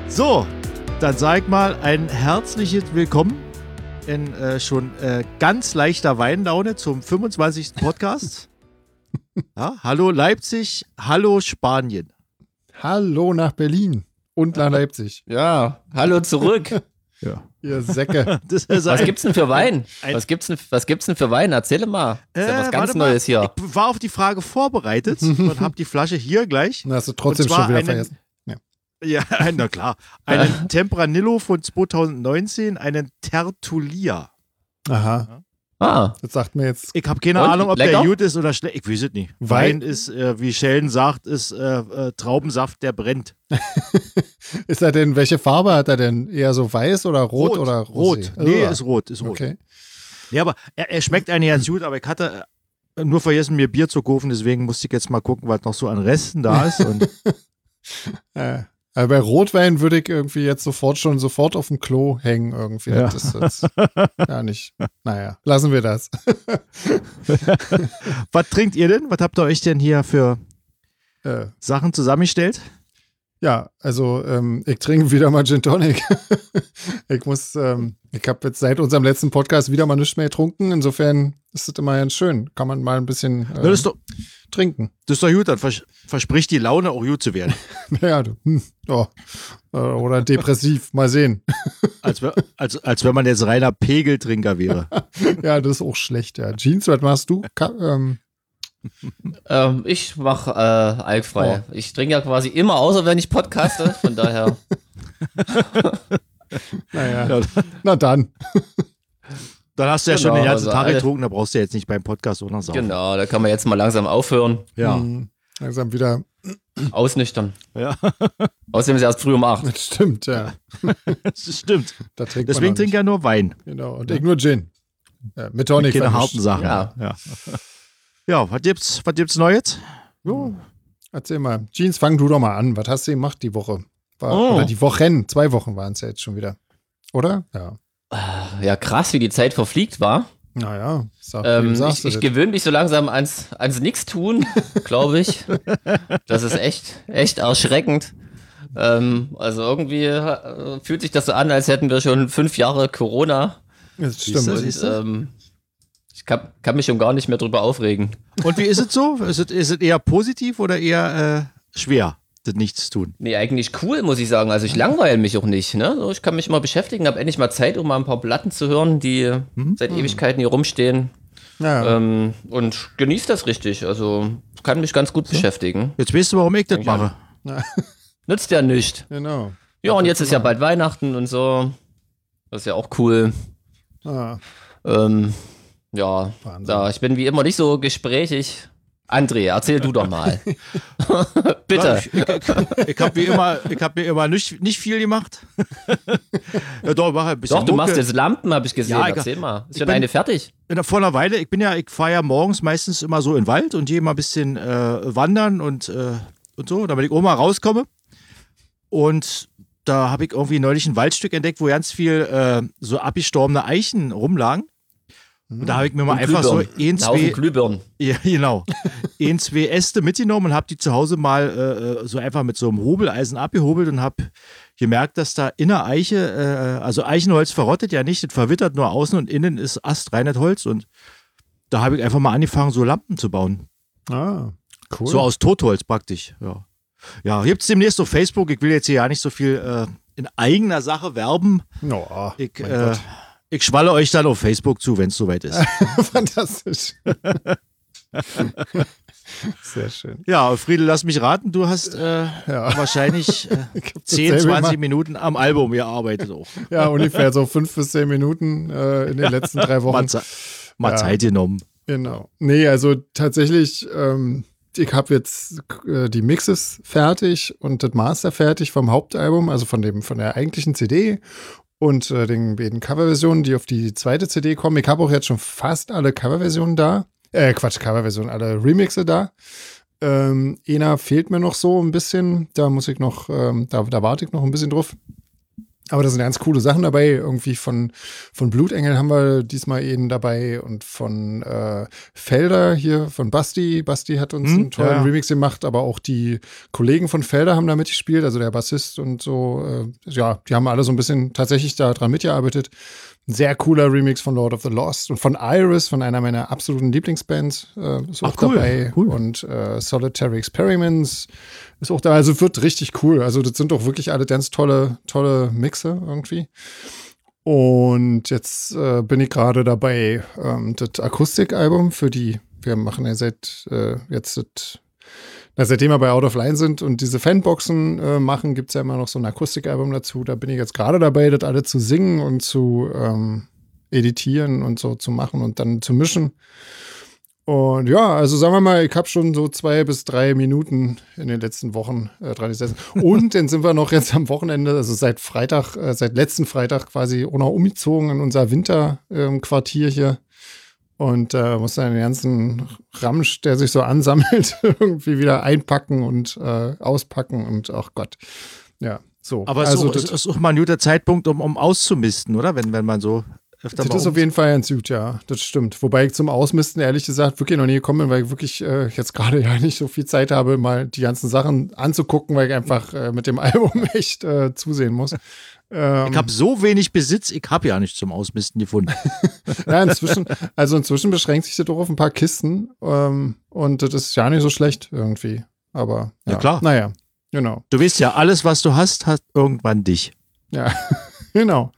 So, dann sag mal ein herzliches Willkommen in schon ganz leichter Weinlaune zum 25. Podcast. Ja, hallo Leipzig, hallo Spanien. Hallo nach Berlin und nach Leipzig. Ja, hallo zurück. Ja, ihr Säcke. Was gibt's denn für Wein? Was gibt's denn für Wein? Erzähl mal. Das ist ja was ganz Neues hier. Ich war auf die Frage vorbereitet und habe die Flasche hier gleich. Na, hast du trotzdem schon wieder vergessen. Ja, na klar. Einen Tempranillo von 2019, einen Tertulia. Aha. Ah. Das sagt mir jetzt. Ich habe keine Ahnung, ob lecker? der gut ist oder schlecht. Ich weiß es nicht. Wein ist, wie Sheldon sagt, ist Traubensaft, der brennt. Ist er denn, welche Farbe hat er denn? Eher so weiß oder rot oder rosé? Rot. Nee, ist rot. Okay. Ja, aber er schmeckt eigentlich ganz gut, aber ich hatte nur vergessen, mir Bier zu kaufen, deswegen musste ich jetzt mal gucken, was noch so an Resten da ist. Und Also bei Rotwein würde ich irgendwie jetzt sofort auf dem Klo hängen irgendwie. Ja. Das ist jetzt gar nicht. Naja, lassen wir das. was trinkt ihr denn? Was habt ihr euch denn hier für Sachen zusammengestellt? Ja, also ich trinke wieder mal Gin Tonic. Ich habe jetzt seit unserem letzten Podcast wieder mal nichts mehr getrunken. Insofern ist das immer ganz schön. Kann man mal ein bisschen trinken. Das ist doch gut, dann verspricht die Laune auch gut zu werden. Naja, oder depressiv, mal sehen. Als wenn man jetzt reiner Pegeltrinker wäre. Ja, das ist auch schlecht, ja. Jeans, was machst du? Ich mache alkfrei. Oh. Ich trinke ja quasi immer, außer wenn ich podcaste. Von daher. Naja, na dann. Dann hast du ja schon den ganzen Tag getrunken, da brauchst du jetzt nicht beim Podcast auch noch saufen. Genau, da kann man jetzt mal langsam aufhören. Ja. Langsam wieder ausnüchtern. Ja. Außerdem ist es erst früh um 8. Das stimmt, ja. Das stimmt. Deswegen trinkt er nur Wein. Genau, und ich nur Gin. Ja, mit Tonic. Keine harten Sachen. Ja, was gibt's Neues? Jo. Erzähl mal. Jeans, fang du doch mal an. Was hast du gemacht die Woche? Oder die Wochen. 2 Wochen waren es ja jetzt schon wieder. Oder? Ja. Ja, krass, wie die Zeit verfliegt war. Naja, ich gewöhne mich so langsam ans Nichtstun, glaube ich. Das ist echt erschreckend. Also irgendwie fühlt sich das so an, als hätten wir schon 5 Jahre Corona. Das stimmt. Und, ich kann mich schon gar nicht mehr drüber aufregen. Und wie ist es so? Ist es eher positiv oder eher schwer, das Nichtstun? Nee, eigentlich cool, muss ich sagen. Also ich langweile mich auch nicht. Ne? So, ich kann mich mal beschäftigen, habe endlich mal Zeit, um mal ein paar Platten zu hören, die seit Ewigkeiten hier rumstehen. Ja. Und genieße das richtig. Also kann mich ganz gut beschäftigen. Jetzt weißt du, warum ich das mache. Nützt ja nicht. Genau. Ja, und jetzt ist ja bald Weihnachten und so. Das ist ja auch cool. Ja, ich bin wie immer nicht so gesprächig. André, erzähl du doch mal. Bitte. Ich hab mir immer nicht viel gemacht. Ja, doch, mach ein bisschen. Doch, du machst jetzt Lampen, habe ich gesehen. Ja, erzähl mal. Ist schon eine fertig? Vor einer Weile, ich fahre ja morgens meistens immer so in den Wald und gehe mal ein bisschen wandern und so, damit ich auch mal rauskomme. Und da habe ich irgendwie neulich ein Waldstück entdeckt, wo ganz viel so abgestorbene Eichen rumlagen. Und da habe ich mir mal einfach so Glühbirnen. Ja, genau. 2 Äste mitgenommen und habe die zu Hause mal so einfach mit so einem Hobeleisen abgehobelt und habe gemerkt, dass da in der Eiche, also Eichenholz verrottet ja nicht, das verwittert nur außen und innen ist astreines Holz. Und da habe ich einfach mal angefangen, so Lampen zu bauen. Ah, cool. So aus Totholz praktisch, ja. Ja, gibt es demnächst auf Facebook. Ich will jetzt hier ja nicht so viel in eigener Sache werben. Oh, Ich schwalle euch dann auf Facebook zu, wenn es soweit ist. Fantastisch. Sehr schön. Ja, Friedel, lass mich raten, du hast wahrscheinlich 10, 20 Minuten am Album gearbeitet auch. Ja, ungefähr so 5 bis 10 Minuten in den letzten 3 Wochen. Mal Zeit genommen. Genau. Nee, also tatsächlich, ich habe jetzt die Mixes fertig und das Master fertig vom Hauptalbum, also von der eigentlichen CD. Und den beiden Coverversionen, die auf die zweite CD kommen. Ich habe auch jetzt schon fast alle Coverversionen da. Alle Remixe da. Einer fehlt mir noch so ein bisschen. Da muss ich noch, da warte ich noch ein bisschen drauf. Aber da sind ganz coole Sachen dabei. Irgendwie von Blutengel haben wir diesmal eben dabei und von Felder hier, von Basti. Basti hat uns einen tollen Remix gemacht, aber auch die Kollegen von Felder haben da mitgespielt, also der Bassist und so. Die haben alle so ein bisschen tatsächlich da dran mitgearbeitet. Ein sehr cooler Remix von Lord of the Lost und von Iris, von einer meiner absoluten Lieblingsbands, ist auch dabei. Cool. Und Solitary Experiments ist auch da. Also wird richtig cool. Also das sind doch wirklich alle ganz tolle Mixe irgendwie. Und jetzt bin ich gerade dabei, das Akustikalbum wir machen ja seitdem wir bei Out of Line sind und diese Fanboxen machen, gibt es ja immer noch so ein Akustikalbum dazu. Da bin ich jetzt gerade dabei, das alle zu singen und zu editieren und so zu machen und dann zu mischen. Und ja, also sagen wir mal, ich habe schon so 2 bis 3 Minuten in den letzten Wochen dran gesessen. Und dann sind wir noch jetzt am Wochenende, also seit letzten Freitag quasi auch noch umgezogen in unser Winterquartier hier. Und muss dann den ganzen Ramsch, der sich so ansammelt, irgendwie wieder einpacken und auspacken und ach Gott. Ja, so. Aber also es ist auch mal ein guter Zeitpunkt, um auszumisten, oder? Wenn man so öfter mal. Das ist auf jeden Fall ganz gut, ja. Das stimmt. Wobei ich zum Ausmisten ehrlich gesagt wirklich noch nie gekommen bin, weil ich wirklich jetzt gerade ja nicht so viel Zeit habe, mal die ganzen Sachen anzugucken, weil ich einfach mit dem Album echt zusehen muss. Ich habe so wenig Besitz, ich habe ja nichts zum Ausmisten gefunden. Ja, inzwischen beschränkt sich das doch auf ein paar Kisten und das ist ja nicht so schlecht irgendwie. Aber ja, klar. Naja, genau. Du weißt ja, alles, was du hast, hat irgendwann dich. Ja, genau.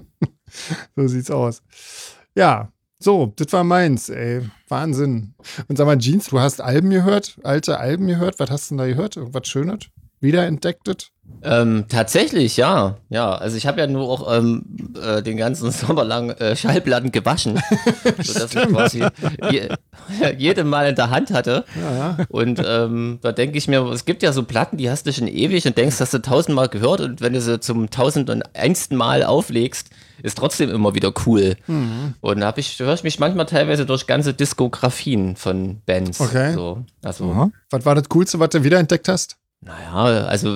So sieht's aus. Ja, so, das war meins, ey. Wahnsinn. Und sag mal, Jeans, du hast Alben gehört? Alte Alben gehört? Was hast du denn da gehört? Irgendwas Schönes? Wiederentdecktet? Tatsächlich, ja. Ja, also ich habe ja nur auch den ganzen Sommer lang Schallplatten gewaschen, sodass ich quasi jede Mal in der Hand hatte. Ja. Und da denke ich mir, es gibt ja so Platten, die hast du schon ewig und denkst, hast du 1000-mal gehört und wenn du sie zum 1001. Mal auflegst, ist trotzdem immer wieder cool. Mhm. Und da höre ich mich manchmal teilweise durch ganze Diskografien von Bands. Okay. So, also, was war das Coolste, was du wiederentdeckt hast? Naja, also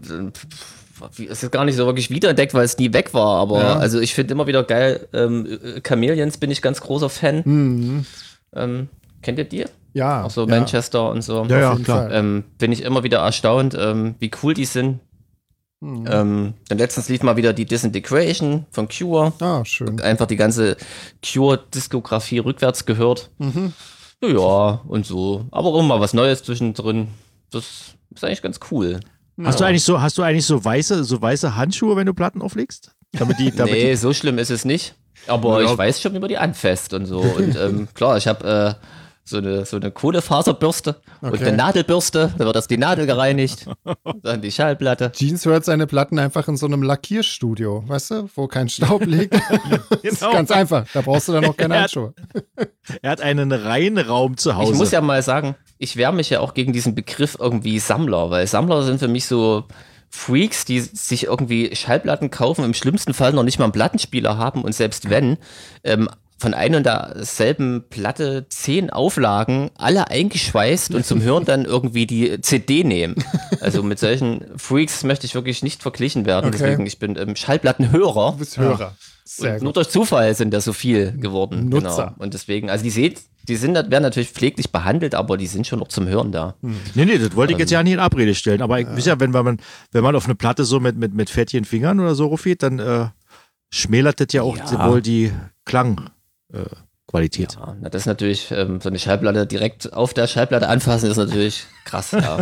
es ist gar nicht so wirklich wiederentdeckt, weil es nie weg war, aber ja. Also ich finde immer wieder geil, Chameleons bin ich ganz großer Fan. Mhm. Kennt ihr die? Ja. Auch so Manchester und so. Ja, klar. Bin ich immer wieder erstaunt, wie cool die sind. Mhm. Dann letztens lief mal wieder die Disintegration von Cure. Ah, schön. Einfach die ganze Cure-Diskografie rückwärts gehört. Mhm. Ja, und so. Aber auch mal was Neues zwischendrin. Das ist eigentlich ganz cool. Hast du eigentlich so weiße Handschuhe, wenn du Platten auflegst? Nee, so schlimm ist es nicht. Aber ich weiß schon über die Anfest und so. Und klar, ich habe so eine Kohlefaserbürste und eine Nadelbürste. Da wird die Nadel gereinigt. Dann die Schallplatte. Jeans hört seine Platten einfach in so einem Lackierstudio, weißt du, wo kein Staub liegt. Genau. Das ist ganz einfach. Da brauchst du dann auch keine Handschuhe. Er hat einen Reinraum zu Hause. Ich muss ja mal sagen, ich wehre mich ja auch gegen diesen Begriff irgendwie Sammler, weil Sammler sind für mich so Freaks, die sich irgendwie Schallplatten kaufen, im schlimmsten Fall noch nicht mal einen Plattenspieler haben und selbst wenn, von einer und derselben Platte 10 Auflagen, alle eingeschweißt und zum Hören dann irgendwie die CD nehmen. Also mit solchen Freaks möchte ich wirklich nicht verglichen werden. Okay. Deswegen, ich bin Schallplattenhörer. Du bist Hörer. Sehr gut. Nur durch Zufall sind da so viel geworden. Nutzer. Genau. Und deswegen, also werden natürlich pfleglich behandelt, aber die sind schon noch zum Hören da. Nee, das wollte ich jetzt ja nicht in Abrede stellen. Aber ich weiß ja, wenn man auf eine Platte so mit fettigen Fingern oder so ruft, dann schmälert das ja auch wohl die Klangqualität. Ja, das ist natürlich, so eine Schallplatte direkt auf der Schallplatte anfassen, ist natürlich krass. Ja.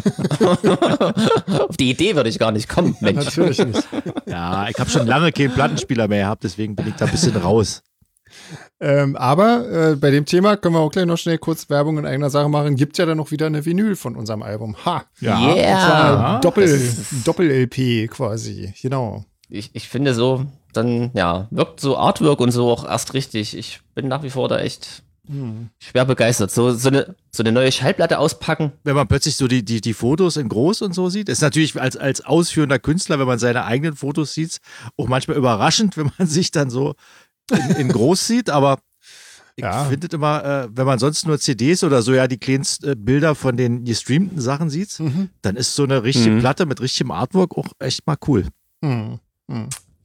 Auf die Idee würde ich gar nicht kommen, Mensch. Natürlich nicht. Ja, ich habe schon lange keinen Plattenspieler mehr gehabt, deswegen bin ich da ein bisschen raus. Aber bei dem Thema können wir auch gleich noch schnell kurz Werbung in eigener Sache machen. Gibt ja dann noch wieder eine Vinyl von unserem Album. Ha! Ja, yeah. Doppel-LP quasi, genau. Ich finde so, dann, wirkt so Artwork und so auch erst richtig. Ich bin nach wie vor da echt schwer begeistert. So eine neue Schallplatte auspacken. Wenn man plötzlich so die Fotos in groß und so sieht, ist natürlich als ausführender Künstler, wenn man seine eigenen Fotos sieht, auch manchmal überraschend, wenn man sich dann so in groß sieht, aber ich finde immer, wenn man sonst nur CDs oder so die kleinen Bilder von den gestreamten Sachen sieht, dann ist so eine richtige Platte mit richtigem Artwork auch echt mal cool.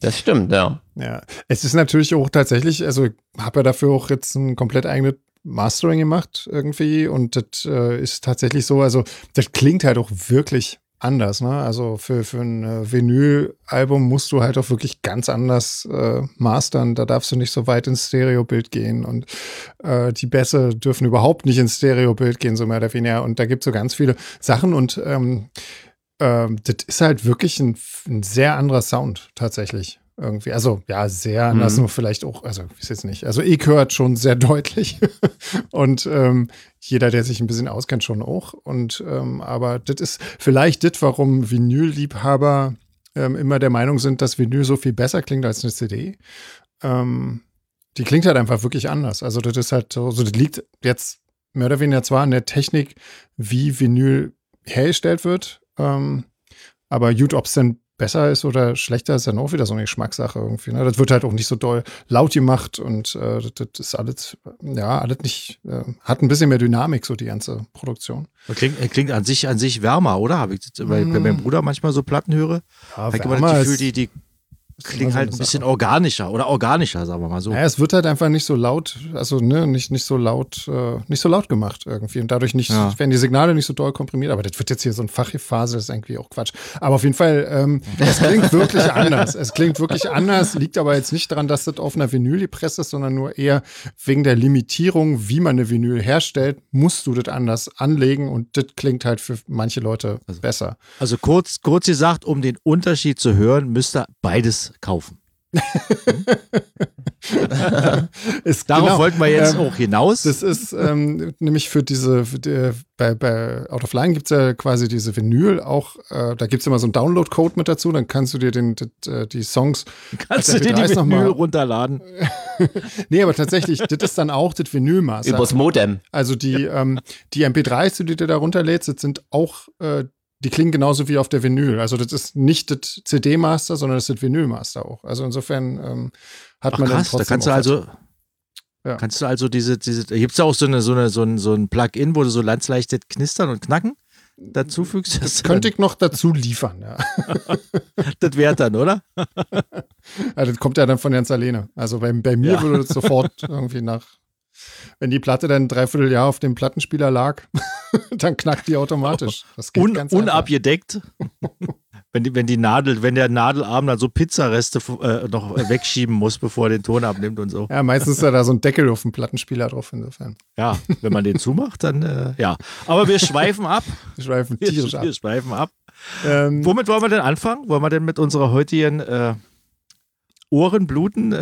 Das stimmt, ja. Ja, es ist natürlich auch tatsächlich, also ich habe ja dafür auch jetzt ein komplett eigenes Mastering gemacht irgendwie und das ist tatsächlich so, also das klingt halt auch wirklich anders, ne? Also für ein Vinyl-Album musst du halt auch wirklich ganz anders mastern. Da darfst du nicht so weit ins Stereobild gehen und die Bässe dürfen überhaupt nicht ins Stereobild gehen, so mehr oder weniger. Und da gibt es so ganz viele Sachen und das ist halt wirklich ein sehr anderer Sound tatsächlich. Irgendwie, also ja, sehr anders, nur vielleicht auch, also ich weiß jetzt nicht. Also ich hört schon sehr deutlich und jeder, der sich ein bisschen auskennt, schon auch. Und aber das ist vielleicht das, warum Vinyl-Liebhaber immer der Meinung sind, dass Vinyl so viel besser klingt als eine CD. Die klingt halt einfach wirklich anders. Also das ist halt so, das liegt jetzt mehr oder weniger zwar an der Technik, wie Vinyl hergestellt wird, aber gut, ob es denn besser ist oder schlechter, ist dann auch wieder so eine Geschmackssache irgendwie. Ne? Das wird halt auch nicht so doll laut gemacht und das ist alles, ja, alles nicht, hat ein bisschen mehr Dynamik, so die ganze Produktion. Klingt an sich wärmer, oder? Habe ich bei meinem Bruder manchmal so Platten höre, habe ich immer das Gefühl, die klingen halt ein bisschen organischer, sagen wir mal so. Ja, es wird halt einfach nicht so laut, also ne, nicht so laut gemacht irgendwie und dadurch werden die Signale nicht so doll komprimiert, aber das wird jetzt hier so ein Fachphase, das ist irgendwie auch Quatsch. Aber auf jeden Fall, es klingt wirklich anders. Es klingt wirklich anders, liegt aber jetzt nicht daran, dass das auf einer Vinyl gepresst ist, sondern nur eher wegen der Limitierung, wie man eine Vinyl herstellt, musst du das anders anlegen und das klingt halt für manche Leute besser. Also kurz gesagt, um den Unterschied zu hören, müsst ihr beides kaufen. Darauf wollten wir jetzt auch hinaus. Das ist nämlich bei Out of Line gibt es ja quasi diese Vinyl auch, da gibt es immer so einen Download-Code mit dazu, dann kannst du dir die Songs kannst du dir die Vinyl runterladen. Nee, aber tatsächlich, das ist dann auch das Vinylmaster. Übers Modem. Also die MP3s, die du da runterlädst, das sind auch die klingen genauso wie auf der Vinyl. Also das ist nicht das CD-Master, sondern das ist das Vinyl-Master auch. Also insofern hat man dann trotzdem. Da kannst du also diese gibt es auch so ein Plugin, wo du so ganz leichtes Knistern und Knacken dazufügst. Das könnte ich noch dazu liefern, ja. Das wäre dann, oder? Ja, das kommt ja dann von ganz alleine. Also bei mir würde das sofort irgendwie wenn die Platte dann 3/4 Jahr auf dem Plattenspieler lag, dann knackt die automatisch. Das geht ganz unabgedeckt. wenn der Nadelarm dann so Pizzareste noch wegschieben muss, bevor er den Ton abnimmt und so. Ja, meistens ist da so ein Deckel auf dem Plattenspieler drauf, insofern. Ja, wenn man den zumacht, dann ja. Aber wir schweifen ab. Wir schweifen tierisch ab. Wir schweifen ab. Womit wollen wir denn anfangen? Wollen wir denn mit unserer heutigen Ohrenbluten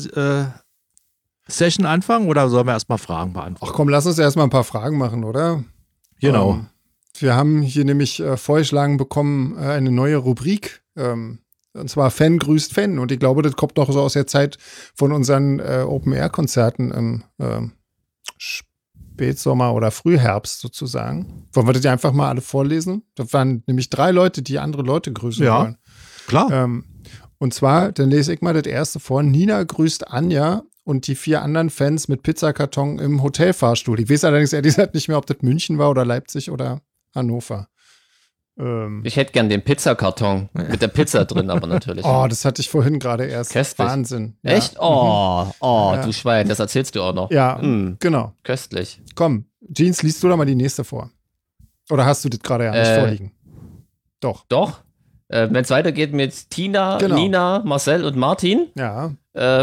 Session anfangen oder sollen wir erstmal Fragen beantworten? Ach komm, lass uns erstmal ein paar Fragen machen, oder? Genau. Wir haben hier nämlich vorgeschlagen bekommen, eine neue Rubrik, und zwar Fan grüßt Fan. Und ich glaube, das kommt noch so aus der Zeit von unseren Open-Air-Konzerten im Spätsommer oder Frühherbst sozusagen. Wollen wir das ja einfach mal alle vorlesen? Das waren nämlich 3 Leute, die andere Leute grüßen wollen. Klar. Und zwar, dann lese ich mal das erste vor. Nina grüßt Anja und die 4 anderen Fans mit Pizzakarton im Hotelfahrstuhl. Ich weiß allerdings ehrlich gesagt nicht mehr, ob das München war oder Leipzig oder Hannover. Ich hätte gern den Pizzakarton mit der Pizza drin, aber natürlich. Oh, das hatte ich vorhin gerade erst. Köstlich. Wahnsinn. Ja. Echt? Du Schwein, das erzählst du auch noch. Ja, genau. Köstlich. Komm, Jeans, liest du doch mal die nächste vor. Oder hast du das gerade ja nicht vorliegen? Doch. Wenn es weitergeht mit Tina, genau. Nina, Marcel und Martin. Ja.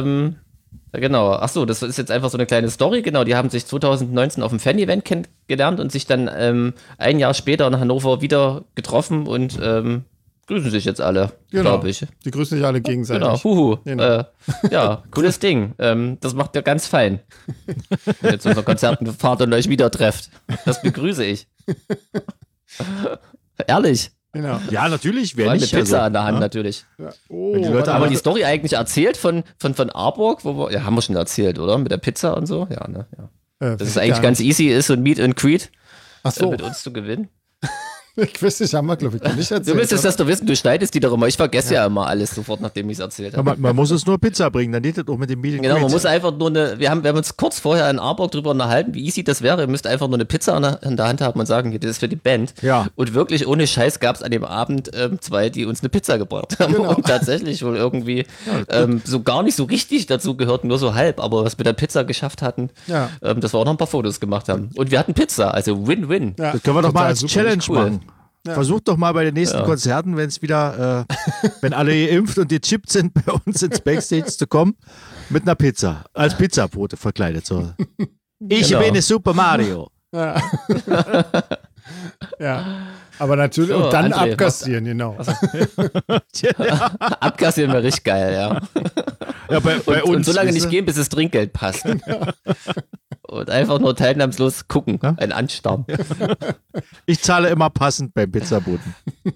Genau. Achso, das ist jetzt einfach so eine kleine Story. Genau, die haben sich 2019 auf dem Fan-Event kennengelernt und sich dann ein Jahr später in Hannover wieder getroffen und grüßen sich jetzt alle, glaube ich. Die grüßen sich alle gegenseitig. Genau, ja, cooles Ding. Das macht ihr ganz fein. Wenn ihr zu unseren Konzerten fahrt und euch wieder trefft. Das begrüße ich. Ehrlich. Genau. Ja, natürlich. Wer nicht. Eine Pizza an der Hand, natürlich. Ja. Aber die Story eigentlich erzählt von Arborg, haben wir schon erzählt, oder? Mit der Pizza und so? Ja, ne? Ja. Dass es eigentlich ganz easy ist, so ein Meet and Greet mit uns zu gewinnen. Ich wüsste, ich habe glaube ich, nicht erzählt. Du müsstest das doch wissen, du schneidest die doch immer. Ich vergesse ja immer alles sofort, nachdem ich es erzählt habe. Man muss es nur Pizza bringen, dann geht das auch mit dem Meeting. Genau, man muss einfach nur wir haben uns kurz vorher in Aalborg drüber unterhalten, wie easy das wäre. Ihr müsst einfach nur eine Pizza in der Hand haben und sagen, das ist für die Band. Ja. Und wirklich ohne Scheiß gab es an dem Abend 2, die uns eine Pizza gebracht haben. Genau. Und tatsächlich wohl irgendwie so gar nicht so richtig dazu gehört, nur so halb, aber was wir mit der Pizza geschafft hatten, dass wir auch noch ein paar Fotos gemacht haben. Und wir hatten Pizza, also Win-Win. Ja, das können wir doch mal als Challenge machen. Ja. Versucht doch mal bei den nächsten Konzerten, wenn es wieder, wenn alle geimpft und gechippt sind, bei uns ins Backstage zu kommen, mit einer Pizza, als Pizzabote verkleidet. So. Ich bin Super Mario. Ja. Ja. Aber natürlich, und dann André, abkassieren, genau. Also. Abkassieren wäre richtig geil, ja. Ja, bei uns. Und so lange nicht gehen, bis das Trinkgeld passt. Genau. Und einfach nur teilnahmslos gucken, ein Anstarren. Ich zahle immer passend beim Pizzaboten.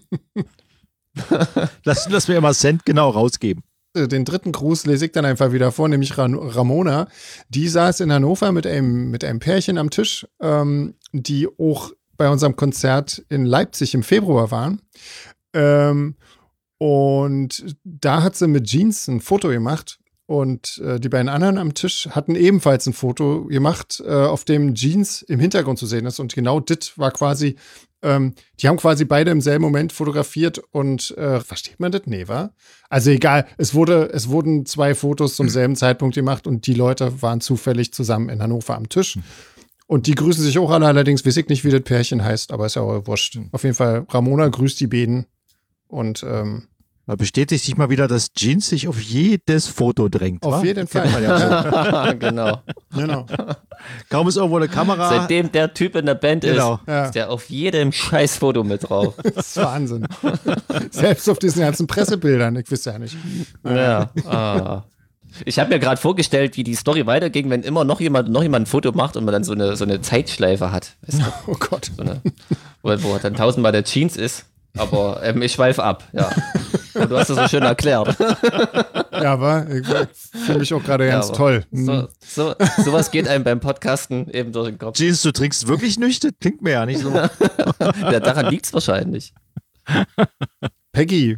Lass mir immer Cent genau rausgeben. Den dritten Gruß lese ich dann einfach wieder vor, nämlich Ramona. Die saß in Hannover mit einem Pärchen am Tisch, die auch bei unserem Konzert in Leipzig im Februar waren. Und da hat sie mit Jeans ein Foto gemacht. Und die beiden anderen am Tisch hatten ebenfalls ein Foto gemacht, auf dem Jeans im Hintergrund zu sehen ist. Und genau das war quasi, die haben quasi beide im selben Moment fotografiert. Und versteht man das? Nee, wa? Also egal, es wurden 2 Fotos zum selben Zeitpunkt gemacht und die Leute waren zufällig zusammen in Hannover am Tisch. Und die grüßen sich auch alle, allerdings weiß ich nicht, wie das Pärchen heißt, aber ist ja auch wurscht. Auf jeden Fall, Ramona grüßt die beiden und da bestätigt sich mal wieder, dass Jeans sich auf jedes Foto drängt. Auf jeden Fall. Ja. Genau. Kaum ist irgendwo eine Kamera. Seitdem der Typ in der Band ist der auf jedem Scheißfoto mit drauf. Das ist Wahnsinn. Selbst auf diesen ganzen Pressebildern, ich weiß ja nicht. Ja. Ich habe mir gerade vorgestellt, wie die Story weiterging, wenn immer noch jemand ein Foto macht und man dann so eine Zeitschleife hat. Weißt du? Oh Gott. Wo dann 1000-mal der Jeans ist. Aber ich schweife ab, ja. Und du hast das so schön erklärt. Ja, aber ich fühle mich auch gerade ganz toll. Sowas geht einem beim Podcasten eben durch den Kopf. Jeans, du trinkst wirklich nüchtern? Klingt mir ja nicht so. Ja, daran liegt es wahrscheinlich. Peggy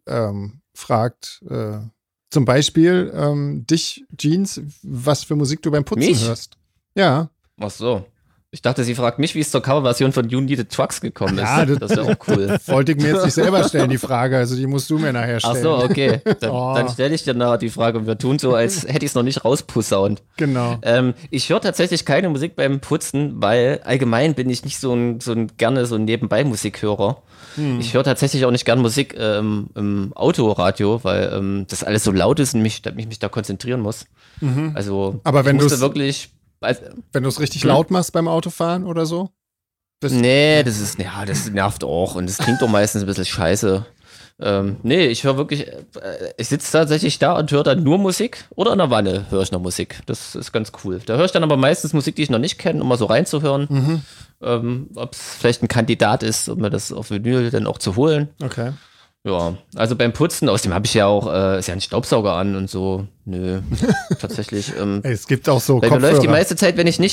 fragt zum Beispiel dich, Jeans, was für Musik du beim Putzen hörst. Ja. Ach so. Ich dachte, sie fragt mich, wie es zur Coverversion von You Need the Trucks gekommen ist. Ja, das ist ja auch cool. Wollte ich mir jetzt nicht selber stellen, die Frage. Also die musst du mir nachher stellen. Ach so, okay. Dann stelle ich dir nachher die Frage und wir tun so, als hätte ich es noch nicht rausposaunt. Genau. Ich höre tatsächlich keine Musik beim Putzen, weil allgemein bin ich nicht so ein gerne so ein Nebenbei-Musikhörer. Ich höre tatsächlich auch nicht gern Musik im Autoradio, weil das alles so laut ist und mich da konzentrieren muss. Also aber wenn du wirklich... Wenn du es richtig laut machst beim Autofahren oder so? Nee, das nervt auch und es klingt doch meistens ein bisschen scheiße. Nee, ich höre wirklich, ich sitze tatsächlich da und höre dann nur Musik oder in der Wanne höre ich noch Musik. Das ist ganz cool. Da höre ich dann aber meistens Musik, die ich noch nicht kenne, um mal so reinzuhören. Ob es vielleicht ein Kandidat ist, um mir das auf Vinyl dann auch zu holen. Okay. Ja, also beim Putzen, außerdem habe ich ja auch, ist ja ein Staubsauger an und so. Nö, tatsächlich. Es gibt auch so Kopfhörer. Läuft die meiste Zeit, wenn ich nicht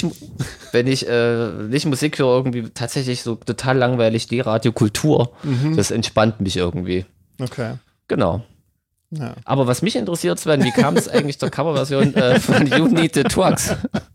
Musik höre, irgendwie tatsächlich so total langweilig die Radiokultur. Das entspannt mich irgendwie. Okay. Genau. Ja. Aber was mich interessiert, Sven, wie kam es eigentlich zur Coverversion von You Need the Trucks?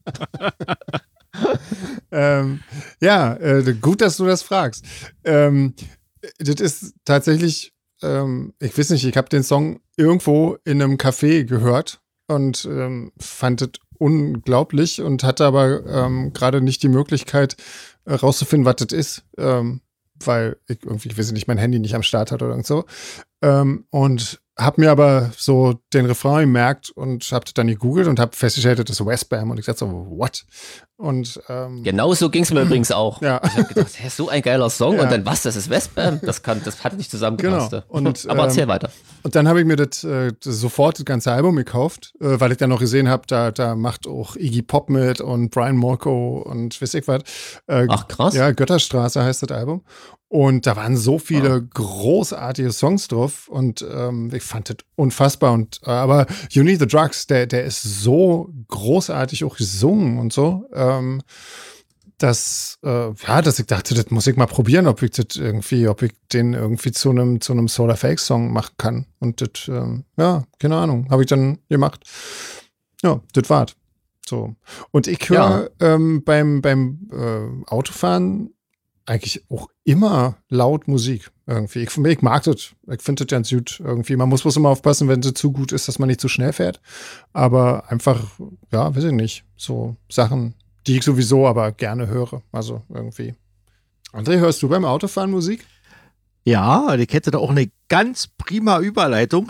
Gut, dass du das fragst. Das ist tatsächlich ich weiß nicht, ich habe den Song irgendwo in einem Café gehört und fand es unglaublich und hatte aber gerade nicht die Möglichkeit rauszufinden, was das ist, weil ich weiß nicht, mein Handy nicht am Start hat oder irgend so. Und habe mir aber so den Refrain gemerkt und habe das dann gegoogelt und habe festgestellt, das ist Westbam und ich dachte so, what? Und genau so ging es mir übrigens auch. Ja. Ich habe gedacht, so ein geiler Song und dann was, das ist Westbam? Das hatte nicht zusammengepasst. Genau. Und, aber erzähl weiter. Und dann habe ich mir das sofort das ganze Album gekauft, weil ich dann noch gesehen habe, da macht auch Iggy Pop mit und Brian Molko und weiß ich was. Ach krass. Ja, Götterstraße heißt das Album. Und da waren so viele großartige Songs drauf und ich fand das unfassbar. Aber You Need the Drugs, der ist so großartig auch gesungen und so. dass ich dachte, das muss ich mal probieren, ob ich den irgendwie zu einem Solar Fakes Song machen kann. Und das, keine Ahnung, habe ich dann gemacht. Ja, das war's. So. Und ich höre beim Autofahren eigentlich auch immer laut Musik irgendwie. Ich mag das. Ich finde das ganz gut irgendwie. Man muss bloß immer aufpassen, wenn sie zu gut ist, dass man nicht zu schnell fährt. Aber einfach, weiß ich nicht, so Sachen, die ich sowieso aber gerne höre. Also irgendwie. André, hörst du beim Autofahren Musik? Ja, ich hätte da auch eine ganz prima Überleitung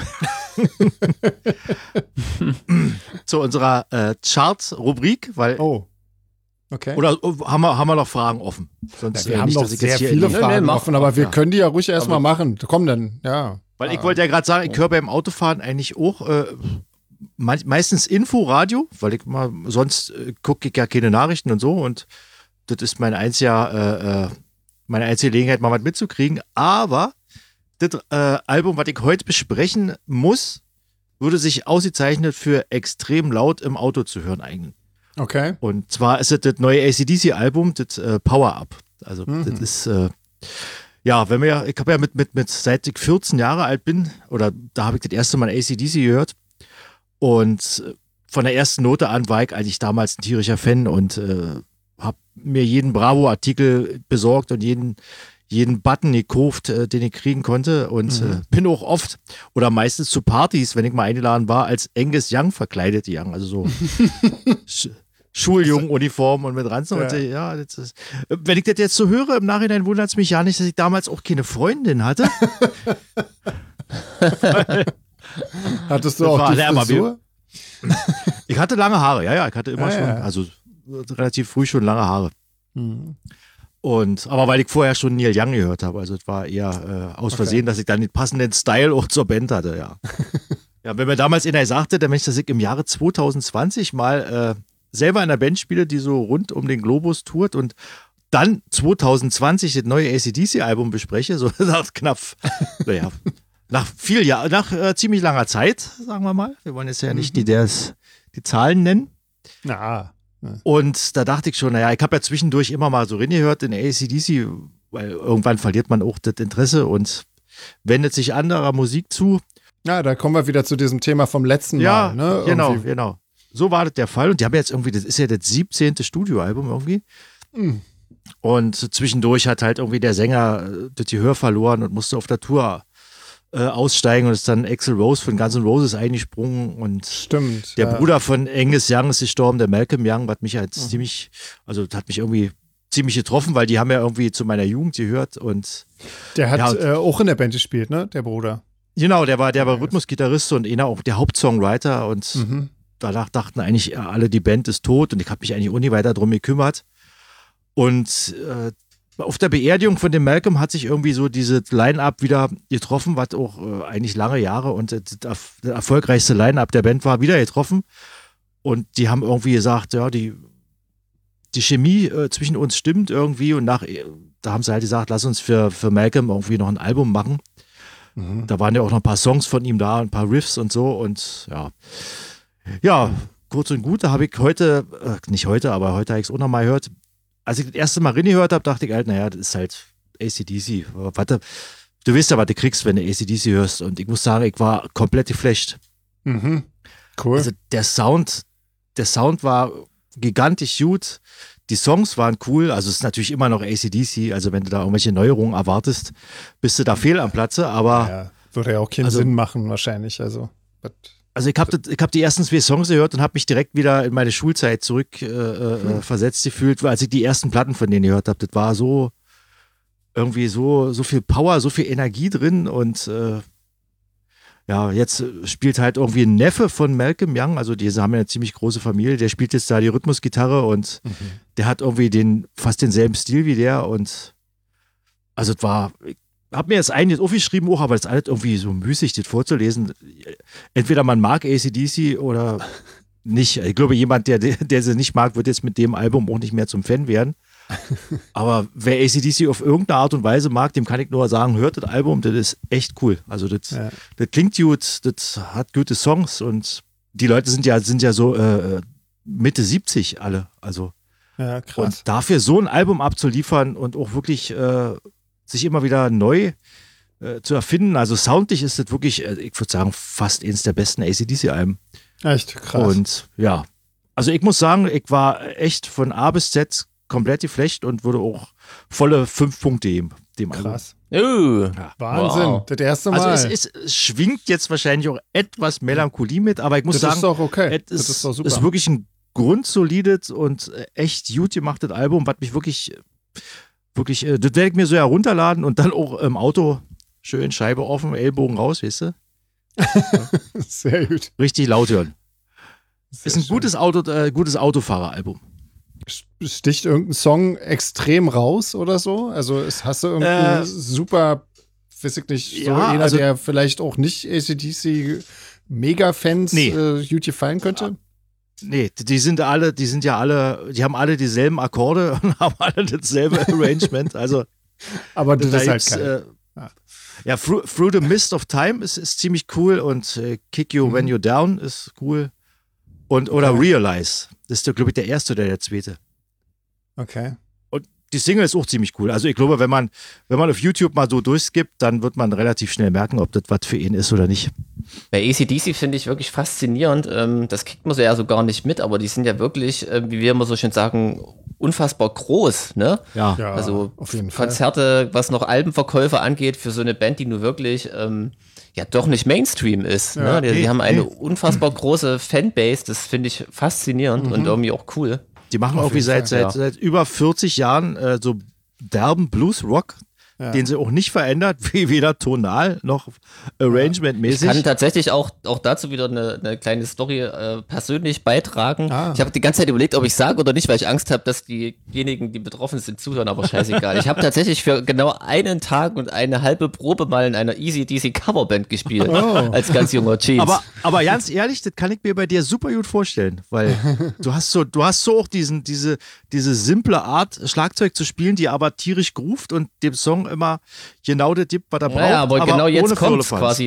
zu unserer Charts-Rubrik, weil. Oh. Okay. Oder haben wir noch Fragen offen? Sonst wir haben noch sehr viele Fragen offen, aber wir können die ja ruhig erstmal machen. Komm dann, ja. Weil ich wollte ja gerade sagen, ich höre beim Autofahren eigentlich auch meistens Inforadio, weil ich mal sonst gucke ich ja keine Nachrichten und so und das ist meine einzige Gelegenheit, mal was mitzukriegen. Aber das Album, was ich heute besprechen muss, würde sich ausgezeichnet für extrem laut im Auto zu hören eigentlich. Okay. Und zwar ist es das neue AC/DC-Album, das Power Up. Also das ist, ich habe ja mit seit ich 14 Jahre alt bin, oder da habe ich das erste Mal AC/DC gehört. Und von der ersten Note an war ich eigentlich damals ein tierischer Fan und habe mir jeden Bravo-Artikel besorgt und jeden Button gekauft, den ich kriegen konnte und bin auch oft oder meistens zu Partys, wenn ich mal eingeladen war, als Angus Young verkleidet, also so Schuljungen-Uniform und mit Ranzen. Ja. Und das ist, wenn ich das jetzt so höre, im Nachhinein wundert es mich ja nicht, dass ich damals auch keine Freundin hatte. Hattest du auch die Frisur? Ich hatte lange Haare, ja, ich hatte immer schon, also relativ früh schon lange Haare. Aber weil ich vorher schon Neil Young gehört habe, also es war eher aus Versehen, dass ich dann den passenden Style auch zur Band hatte, ja. Ja, wenn mir damals einer sagte, der Mensch, dass ich im Jahre 2020 mal selber in einer Band spiele, die so rund um den Globus tourt und dann 2020 das neue AC/DC-Album bespreche, so nach knapp, nach ziemlich langer Zeit, sagen wir mal. Wir wollen jetzt ja nicht die Zahlen nennen. Na. Und da dachte ich schon, ich habe ja zwischendurch immer mal so reingehört in AC/DC, weil irgendwann verliert man auch das Interesse und wendet sich anderer Musik zu. Ja, da kommen wir wieder zu diesem Thema vom letzten Mal. Ne? Genau. So war das der Fall. Und die haben jetzt irgendwie, das ist ja das 17. Studioalbum irgendwie. Und zwischendurch hat halt irgendwie der Sänger das Gehör verloren und musste auf der Tour aussteigen und ist dann Axl Rose von Guns N' Roses eingesprungen und stimmt, der Bruder von Angus Young ist gestorben, der Malcolm Young, hat mich halt hat mich irgendwie ziemlich getroffen, weil die haben ja irgendwie zu meiner Jugend gehört und der hat auch in der Band gespielt, ne, der Bruder. Genau, der war Rhythmusgitarrist und einer auch der Hauptsongwriter und danach dachten eigentlich alle, die Band ist tot und ich habe mich eigentlich auch nie weiter drum gekümmert und auf der Beerdigung von dem Malcolm hat sich irgendwie so diese Line-Up wieder getroffen, was auch eigentlich lange Jahre und das erfolgreichste Line-Up der Band war, wieder getroffen. Und die haben irgendwie gesagt, ja, die Chemie zwischen uns stimmt irgendwie. Und da haben sie halt gesagt, lass uns für Malcolm irgendwie noch ein Album machen. Da waren ja auch noch ein paar Songs von ihm da, ein paar Riffs und so. Und ja, kurz und gut, da habe ich nicht heute, aber heute habe ich es auch nochmal gehört. Als ich das erste Mal reingehört habe, dachte ich halt, das ist halt AC/DC. Warte, du weißt ja, was du kriegst, wenn du AC/DC hörst. Und ich muss sagen, ich war komplett geflasht. Cool. Also der Sound war gigantisch gut. Die Songs waren cool. Also es ist natürlich immer noch AC/DC. Also wenn du da irgendwelche Neuerungen erwartest, bist du da fehl am Platze. Aber würde ja auch keinen Sinn machen wahrscheinlich. Also ich hab die ersten 2 Songs gehört und habe mich direkt wieder in meine Schulzeit zurück versetzt gefühlt, als ich die ersten Platten von denen gehört habe. Das war so irgendwie so viel Power, so viel Energie drin und jetzt spielt halt irgendwie ein Neffe von Malcolm Young, also die haben ja eine ziemlich große Familie, der spielt jetzt da die Rhythmusgitarre und der hat irgendwie fast denselben Stil wie der und also es war, habe mir jetzt eigentlich aufgeschrieben, auch, aber es ist alles irgendwie so müßig, das vorzulesen. Entweder man mag AC/DC oder nicht. Ich glaube, jemand, der sie nicht mag, wird jetzt mit dem Album auch nicht mehr zum Fan werden. Aber wer AC/DC auf irgendeine Art und Weise mag, dem kann ich nur sagen, hört das Album, das ist echt cool. Also das klingt gut, das hat gute Songs und die Leute sind ja so Mitte 70 alle. Also Ja, krass. Und dafür so ein Album abzuliefern und auch wirklich sich immer wieder neu zu erfinden. Also soundlich ist das wirklich, ich würde sagen, fast eins der besten AC/DC-Alben. Echt krass. Und ja, also ich muss sagen, ich war echt von A bis Z komplett geflecht und würde auch volle 5 Punkte geben, dem Album. Krass. Ja. Wahnsinn, Wow. das erste Mal. Also es schwingt jetzt wahrscheinlich auch etwas Melancholie mit, aber ich muss das sagen, ist doch okay. es Das ist doch super. ist wirklich ein grundsolides und echt gut gemachtes Album, was mich wirklich, das werde ich mir so herunterladen und dann auch im Auto schön Scheibe offen, Ellbogen raus, weißt du? Sehr gut. Richtig laut hören. Ist ein schön. gutes Autofahreralbum. Sticht irgendein Song extrem raus oder so? Also hast du irgendeinen super, weiß ich nicht, so ja, einer, also- der vielleicht auch nicht AC/DC Mega-Fans Nee. gut gefallen könnte? Nee, die haben alle dieselben Akkorde und haben alle dasselbe Arrangement. Also Aber das da ist halt gibt's, geil. ja, Through the Mist of Time ist ziemlich cool und Kick You When You're Down ist cool. Oder Realize, das ist, glaube ich, der erste oder der zweite. Okay. Und die Single ist auch ziemlich cool. Also ich glaube, wenn man auf YouTube mal so durchskippt, dann wird man relativ schnell merken, ob das was für ihn ist oder nicht. Bei AC/DC finde ich wirklich faszinierend. Das kriegt man so ja so gar nicht mit, aber die sind ja wirklich, wie wir immer so schön sagen, unfassbar groß, ne? Ja. Ja, Also auf jeden Fall. Konzerte, was noch Albenverkäufe angeht, für so eine Band, die nur wirklich ja doch nicht Mainstream ist. Ja, Ne? Die haben eine nee. unfassbar große Fanbase, das finde ich faszinierend und irgendwie auch cool. Die machen Auf auch wie jeden seit über 40 Jahren so derben Blues-Rock, den sie auch nicht verändert, wie weder tonal noch Ich arrangementmäßig. kann tatsächlich auch dazu wieder eine kleine Story persönlich beitragen. Ah. Ich habe die ganze Zeit überlegt, ob ich sage oder nicht, weil ich Angst habe, dass diejenigen, die betroffen sind, zuhören, aber scheißegal. Ich habe tatsächlich für genau einen Tag und eine halbe Probe mal in einer AC/DC Coverband gespielt, als ganz junger Jeans. Aber ganz ehrlich, das kann ich mir bei dir super gut vorstellen, weil du hast so auch diese simple Art, Schlagzeug zu spielen, die aber tierisch groovt und dem Song immer genau das gibt, was er braucht. Ja, aber genau jetzt ohne kommt's Firlefanz. quasi.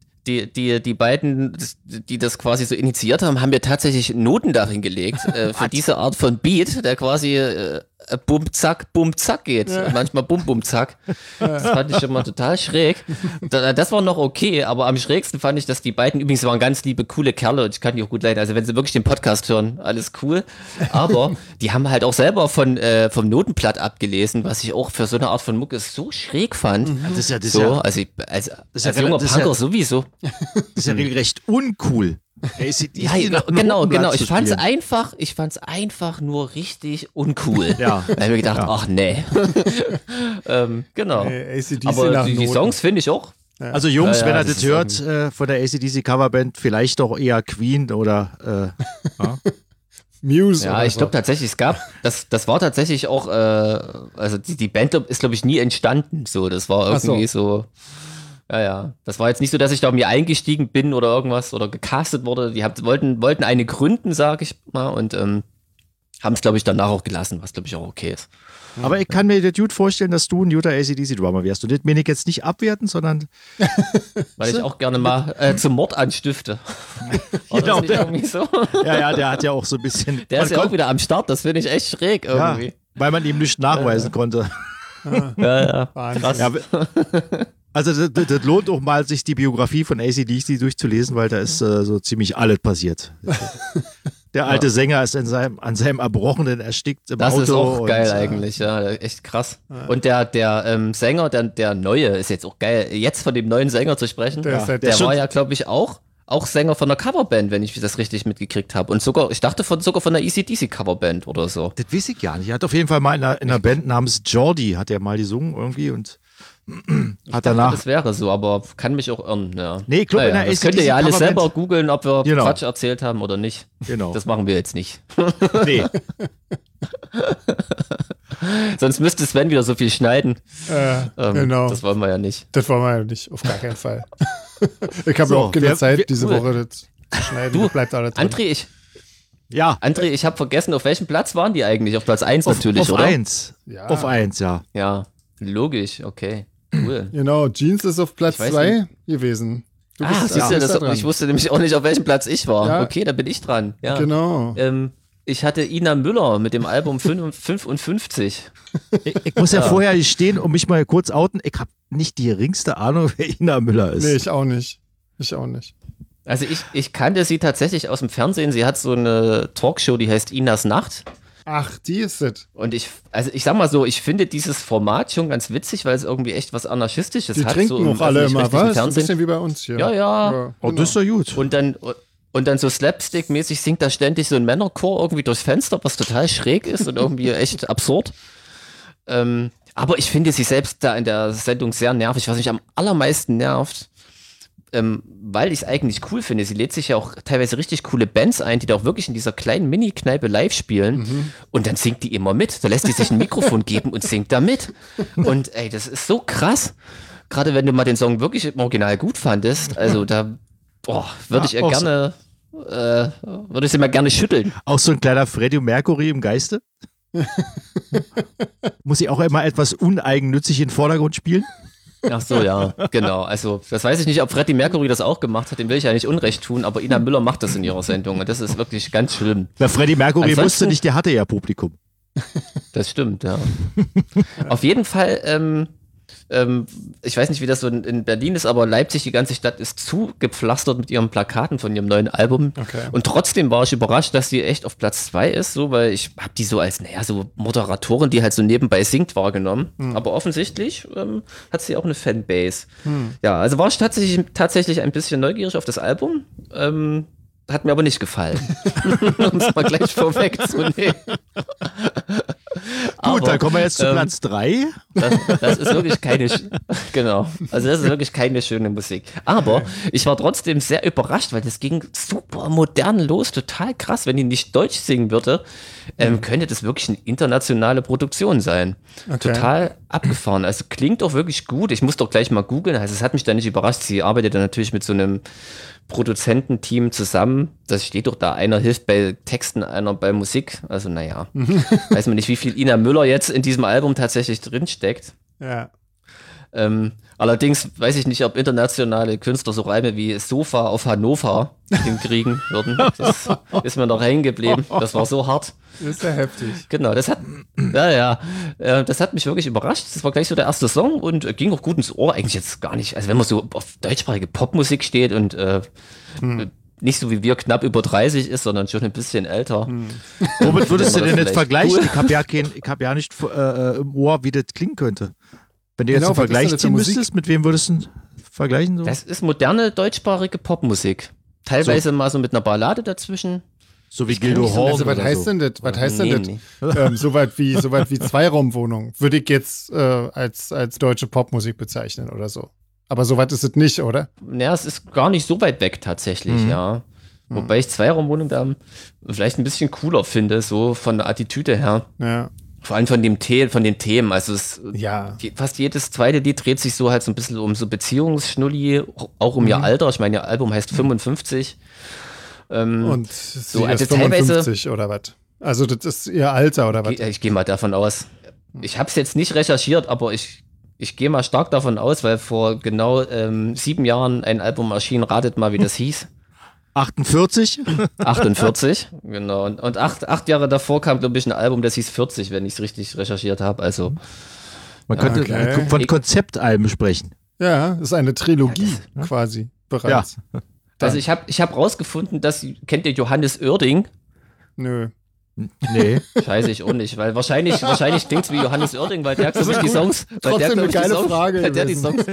Die beiden, die das quasi so initiiert haben, haben mir tatsächlich Noten darin gelegt für diese Art von Beat, der quasi Bum, zack, geht. Manchmal Bum, Bum, zack. Das fand ich immer total schräg. Das war noch okay, aber am schrägsten fand ich, dass die beiden, übrigens waren ganz liebe, coole Kerle und ich kann die auch gut leiden. Also wenn sie wirklich den Podcast hören, alles cool. Aber die haben halt auch selber vom Notenblatt abgelesen, was ich auch für so eine Art von Mucke so schräg fand. Das ist ja, Also als ja junger das ist Punker ja- sowieso. Das ist ja regelrecht uncool. Ja, genau. Ich fand's einfach nur richtig uncool. Ja. Da hab ich mir gedacht, Ja. ach nee. Genau. AC/DC Aber nach die Noten. Songs finde ich auch. Also Jungs, Ja, wenn ihr das das ist hört von der AC/DC Coverband, vielleicht doch eher Queen oder Muse Ja, oder ich so. glaube tatsächlich, das war tatsächlich auch, also die Band ist, glaube ich, nie entstanden. So, das war Ach so. irgendwie so. Ja. Das war jetzt nicht so, dass ich da mir eingestiegen bin oder irgendwas oder gecastet wurde. Die wollten eine gründen, sag ich mal, und haben es, glaube ich, danach auch gelassen, was, glaube ich, auch okay ist. Aber ich kann mir das gut vorstellen, dass du ein guter AC/DC-Drummer wärst. Und das meine ich jetzt nicht abwerten, sondern Weil ich auch gerne mal zum Mord anstifte. War Genau, das nicht irgendwie so? ja, der hat ja auch so ein bisschen. Der ist ja auch wieder am Start, das finde ich echt schräg ja, irgendwie. weil man ihm nicht nachweisen konnte. Ja. Wahnsinn. Krass. Ja, also das lohnt auch mal, sich die Biografie von AC/DC durchzulesen, weil da ist so ziemlich alles passiert. Der alte Sänger ist an seinem Erbrochenen erstickt im Das Auto. ist auch und, geil eigentlich, ja, echt krass. Und der Sänger, der Neue, ist jetzt auch geil, jetzt von dem neuen Sänger zu sprechen, Der ist halt- der schon- war ja, glaube ich, auch Sänger von einer Coverband, wenn ich das richtig mitgekriegt habe. Und ich dachte sogar von einer AC/DC Coverband oder so. Das weiß ich gar nicht. Er hat auf jeden Fall mal in einer Band namens Jordi, hat er mal gesungen irgendwie und hat danach. Das wäre so, aber kann mich auch irren, ja. Nee, ich glaub, in der das könnt ihr ja alles AC/DC selber googeln, ob wir Genau. Quatsch erzählt haben oder nicht. Genau. Das machen wir jetzt nicht. Nee. Sonst müsste Sven wieder so viel schneiden. Genau. Das wollen wir ja nicht. Das wollen wir ja nicht, auf gar keinen Fall. Ich habe So, auch keine Zeit, diese cool. Woche das zu schneiden. Das bleibt alle drin. Ja. André, ich habe vergessen, auf welchem Platz waren die eigentlich? Auf Platz 1 natürlich, auf oder? 1. Ja. Auf 1, ja. Ja, logisch, okay. Cool. Genau, Jeans ist auf Platz Ich weiß 2 gewesen. Du bist Siehst du, bist da dran. ich wusste nämlich auch nicht, auf welchem Platz ich war. Ja. Okay, da bin ich dran. Ja. Genau. Ich hatte Ina Müller mit dem Album 55. Ich muss ja vorher stehen und mich mal kurz outen. Ich habe nicht die geringste Ahnung, wer Ina Müller ist. Nee, ich auch nicht. Also ich kannte sie tatsächlich aus dem Fernsehen. Sie hat so eine Talkshow, die heißt Inas Nacht. Ach, die ist es. Und ich sag mal so, ich finde dieses Format schon ganz witzig, weil es irgendwie echt was Anarchistisches die hat. Die trinken auch alle immer, was? Fernsehen. Ein bisschen wie bei uns hier. Ja. Oh, das ist doch gut. Und dann so Slapstick-mäßig singt da ständig so ein Männerchor irgendwie durchs Fenster, was total schräg ist und irgendwie echt absurd. Aber ich finde sie selbst da in der Sendung sehr nervig. Was mich am allermeisten nervt, weil ich es eigentlich cool finde, sie lädt sich ja auch teilweise richtig coole Bands ein, die da auch wirklich in dieser kleinen Mini-Kneipe live spielen und dann singt die immer mit. Da lässt die sich ein Mikrofon geben und singt da mit. Und ey, das ist so krass. Gerade wenn du mal den Song wirklich im Original gut fandest, also da würde ich sie mal gerne schütteln. Auch so ein kleiner Freddie Mercury im Geiste? Muss ich auch immer etwas uneigennützig in den Vordergrund spielen? Ach so, ja, genau. Also, das weiß ich nicht, ob Freddie Mercury das auch gemacht hat, dem will ich ja nicht Unrecht tun, aber Ina Müller macht das in ihrer Sendung und das ist wirklich ganz schlimm. Na, Freddie Mercury wusste nicht, der hatte ja Publikum. Das stimmt, ja. Auf jeden Fall, ich weiß nicht, wie das so in Berlin ist, aber Leipzig, die ganze Stadt ist zugepflastert mit ihren Plakaten von ihrem neuen Album. Okay. Und trotzdem war ich überrascht, dass sie echt auf Platz 2 ist, so, weil ich habe die so als, so Moderatorin, die halt so nebenbei singt, wahrgenommen. Aber offensichtlich hat sie auch eine Fanbase. Ja, also war ich tatsächlich ein bisschen neugierig auf das Album. Hat mir aber nicht gefallen. Um es mal gleich vorwegzunehmen. Gut, dann kommen wir jetzt zu Platz 3. Das ist wirklich das ist wirklich keine schöne Musik. Aber ich war trotzdem sehr überrascht, weil das ging super modern los, total krass. Wenn die nicht Deutsch singen würde, könnte das wirklich eine internationale Produktion sein. Okay. Total abgefahren. Also klingt auch wirklich gut. Ich muss doch gleich mal googeln. Also es hat mich da nicht überrascht. Sie arbeitet dann natürlich mit so einem Produzententeam zusammen. Das steht doch da, einer hilft bei Texten, einer bei Musik. Also weiß man nicht, wie viel Ina Müller jetzt in diesem Album tatsächlich drinsteckt. Ja. Allerdings weiß ich nicht, ob internationale Künstler so Reime wie Sofa auf Hannover hinkriegen würden. Das ist mir noch hängen geblieben. Das war so hart. Das ist ja heftig. Genau, das hat mich wirklich überrascht. Das war gleich so der erste Song und ging auch gut ins Ohr. Eigentlich jetzt gar nicht. Also wenn man so auf deutschsprachige Popmusik steht und nicht so wie wir knapp über 30 ist, sondern schon ein bisschen älter. Womit würdest du denn jetzt vergleichen? Cool. Ich hab ja nicht im Ohr, wie das klingen könnte. Wenn du jetzt einen Vergleich ziehen müsstest, mit wem würdest du vergleichen? So? Das ist moderne deutschsprachige Popmusik. Teilweise mal so mit einer Ballade dazwischen. So wie Gildo Horn. Also was heißt denn das? Was heißt denn das? Soweit wie Zweiraumwohnung würde ich jetzt als deutsche Popmusik bezeichnen oder so. Aber so weit ist es nicht, oder? Ja, es ist gar nicht so weit weg tatsächlich, ja. Wobei ich Zweiraumwohnung da vielleicht ein bisschen cooler finde, so von der Attitüde her. Ja. Vor allem von den Themen. Also fast jedes zweite Lied dreht sich so halt so ein bisschen um so Beziehungsschnulli, auch um ihr Alter. Ich meine, ihr Album heißt 55. Und sie ist 55 oder was? Also das ist ihr Alter oder was? Ich gehe mal davon aus. Ich habe es jetzt nicht recherchiert, aber ich gehe mal stark davon aus, weil vor genau 7 Jahren ein Album erschien. Ratet mal, wie das hieß. 48? 48, genau. Und 8 Jahre davor kam, glaube ich, ein Album, das hieß 40, wenn ich es richtig recherchiert habe. Also man könnte von Konzeptalben sprechen. Ja, das ist eine Trilogie quasi bereits. Ja. Also ich hab rausgefunden, kennt ihr Johannes Oerding? Nö. Nee. Scheiße, ich auch nicht, weil wahrscheinlich klingt es wie Johannes Oerding, weil der glaube ich die Songs. Trotzdem eine geile Frage. Weil der die Songs.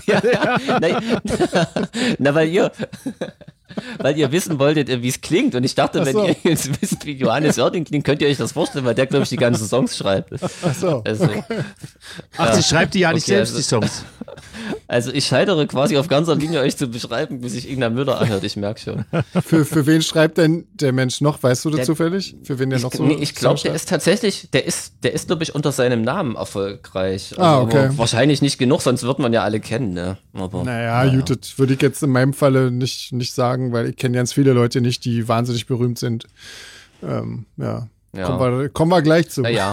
Weil ihr wissen wolltet, wie es klingt. Und ich dachte, wenn ihr jetzt wisst, wie Johannes Oerding klingt, könnt ihr euch das vorstellen, weil der, glaube ich, die ganzen Songs schreibt. Ach so. Also, Ach, sie schreibt die ja nicht selbst, die Songs. Also ich scheitere quasi auf ganzer Linie, euch zu beschreiben, bis sich Ina Müller anhört, ich merke schon. Für wen schreibt denn der Mensch noch? Weißt du das zufällig? Für wen der noch so? Nee, ich glaube, der ist tatsächlich, der ist, glaube ich, unter seinem Namen erfolgreich. Okay. Wahrscheinlich nicht genug, sonst wird man ja alle kennen, ne? Aber, gut, das würde ich jetzt in meinem Falle nicht sagen, weil ich kenne ganz viele Leute nicht, die wahnsinnig berühmt sind. Kommen wir gleich zu. Ja.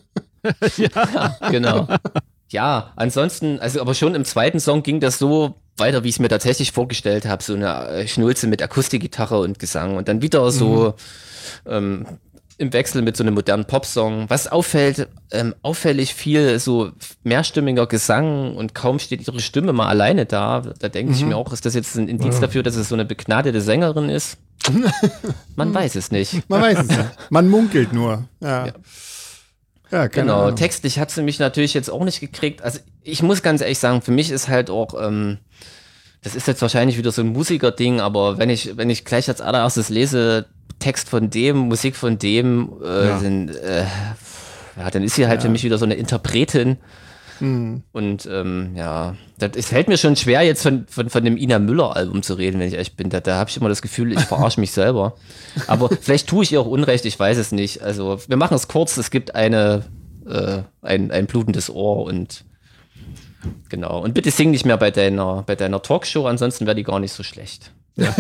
Ja, genau. Ja, ansonsten, also aber schon im zweiten Song ging das so weiter, wie ich es mir tatsächlich vorgestellt habe, so eine Schnulze mit Akustikgitarre und Gesang und dann wieder so im Wechsel mit so einem modernen Popsong. Was auffällt, auffällig viel so mehrstimmiger Gesang und kaum steht ihre Stimme mal alleine da. Da denke ich mir auch, ist das jetzt ein Indiz dafür, dass es so eine begnadete Sängerin ist? Man weiß es nicht. Man weiß es nicht. Man munkelt nur. Ja, genau. Ahnung. Textlich hat sie mich natürlich jetzt auch nicht gekriegt. Also ich muss ganz ehrlich sagen, für mich ist halt auch, das ist jetzt wahrscheinlich wieder so ein Musiker-Ding, aber wenn ich gleich als allererstes lese, Text von dem, Musik von dem, dann ist sie halt für mich wieder so eine Interpretin. Und es fällt mir schon schwer, jetzt von dem Ina Müller-Album zu reden, wenn ich ehrlich bin. Da habe ich immer das Gefühl, ich verarsche mich selber. Aber vielleicht tue ich ihr auch Unrecht, ich weiß es nicht. Also wir machen es kurz, es gibt ein blutendes Ohr und genau. Und bitte sing nicht mehr bei deiner Talkshow, ansonsten wäre die gar nicht so schlecht. Ja,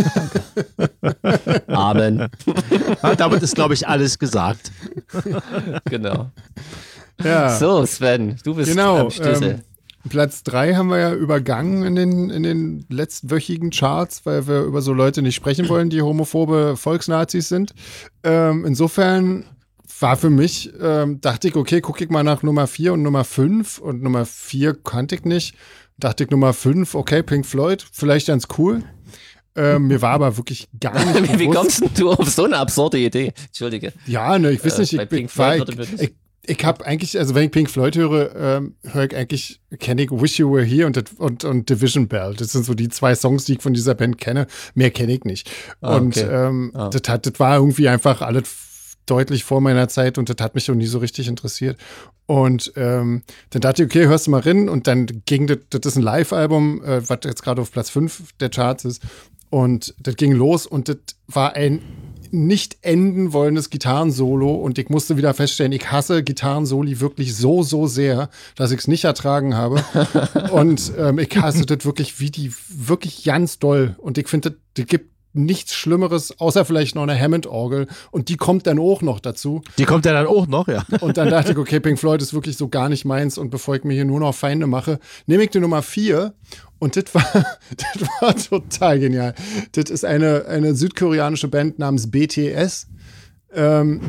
Amen. Ja, damit ist, glaube ich, alles gesagt. Genau. Ja. So, Sven, du bist am Schlüssel. Platz 3 haben wir ja übergangen in den letztwöchigen Charts, weil wir über so Leute nicht sprechen wollen, die homophobe Volksnazis sind. Insofern war für mich, dachte ich, okay, gucke ich mal nach Nummer 4 und Nummer 5 und Nummer 4 kannte ich nicht. Dachte ich, Nummer 5, okay, Pink Floyd, vielleicht ganz cool. Mir war aber wirklich gar nicht bewusst. Wie kommst du auf so eine absurde Idee? Entschuldige. Ja, ne, ich weiß nicht. Ich habe eigentlich, also wenn ich Pink Floyd höre, kenne ich Wish You Were Here und Division Bell. Das sind so die 2 Songs, die ich von dieser Band kenne. Mehr kenne ich nicht. Und das war irgendwie einfach alles deutlich vor meiner Zeit und das hat mich auch nie so richtig interessiert. Und dann dachte ich, okay, hörst du mal rein und dann ging das ist ein Live-Album, was jetzt gerade auf Platz 5 der Charts ist. Und das ging los und das war ein nicht enden wollendes Gitarrensolo und ich musste wieder feststellen, ich hasse Gitarrensoli wirklich so sehr, dass ich es nicht ertragen habe. Und ich hasse das wirklich ganz doll. Und ich finde, das gibt nichts Schlimmeres, außer vielleicht noch eine Hammond-Orgel. Und die kommt dann auch noch dazu. Die kommt ja dann auch noch, ja. Und dann dachte ich, okay, Pink Floyd ist wirklich so gar nicht meins. Und bevor ich mir hier nur noch Feinde mache, nehme ich die Nummer 4. Und das war total genial. Das ist eine südkoreanische Band namens BTS. Das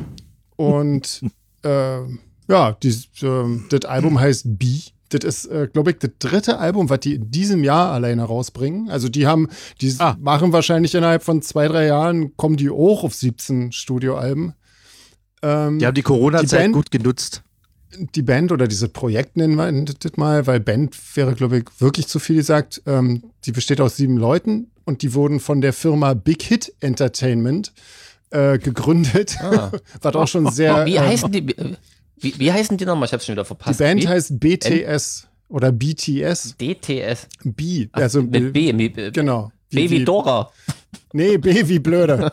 Album heißt B. Das ist, glaube ich, das 3. Album, was die in diesem Jahr alleine rausbringen. Also die machen wahrscheinlich innerhalb von 2-3 Jahren, kommen die auch auf 17 Studioalben. Die haben die Corona-Zeit gut genutzt. Die Band oder dieses Projekt nennen wir das mal, weil Band wäre, glaube ich, wirklich zu viel gesagt. Die besteht aus 7 Leuten und die wurden von der Firma Big Hit Entertainment gegründet. Was auch schon sehr. Wie heißen die? Wie heißen die nochmal? Ich hab's schon wieder verpasst. Die Band heißt BTS oder BTS. DTS. B. Also mit B. Genau. B wie Dora. Nee, B wie blöde.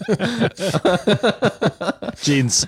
Jeans.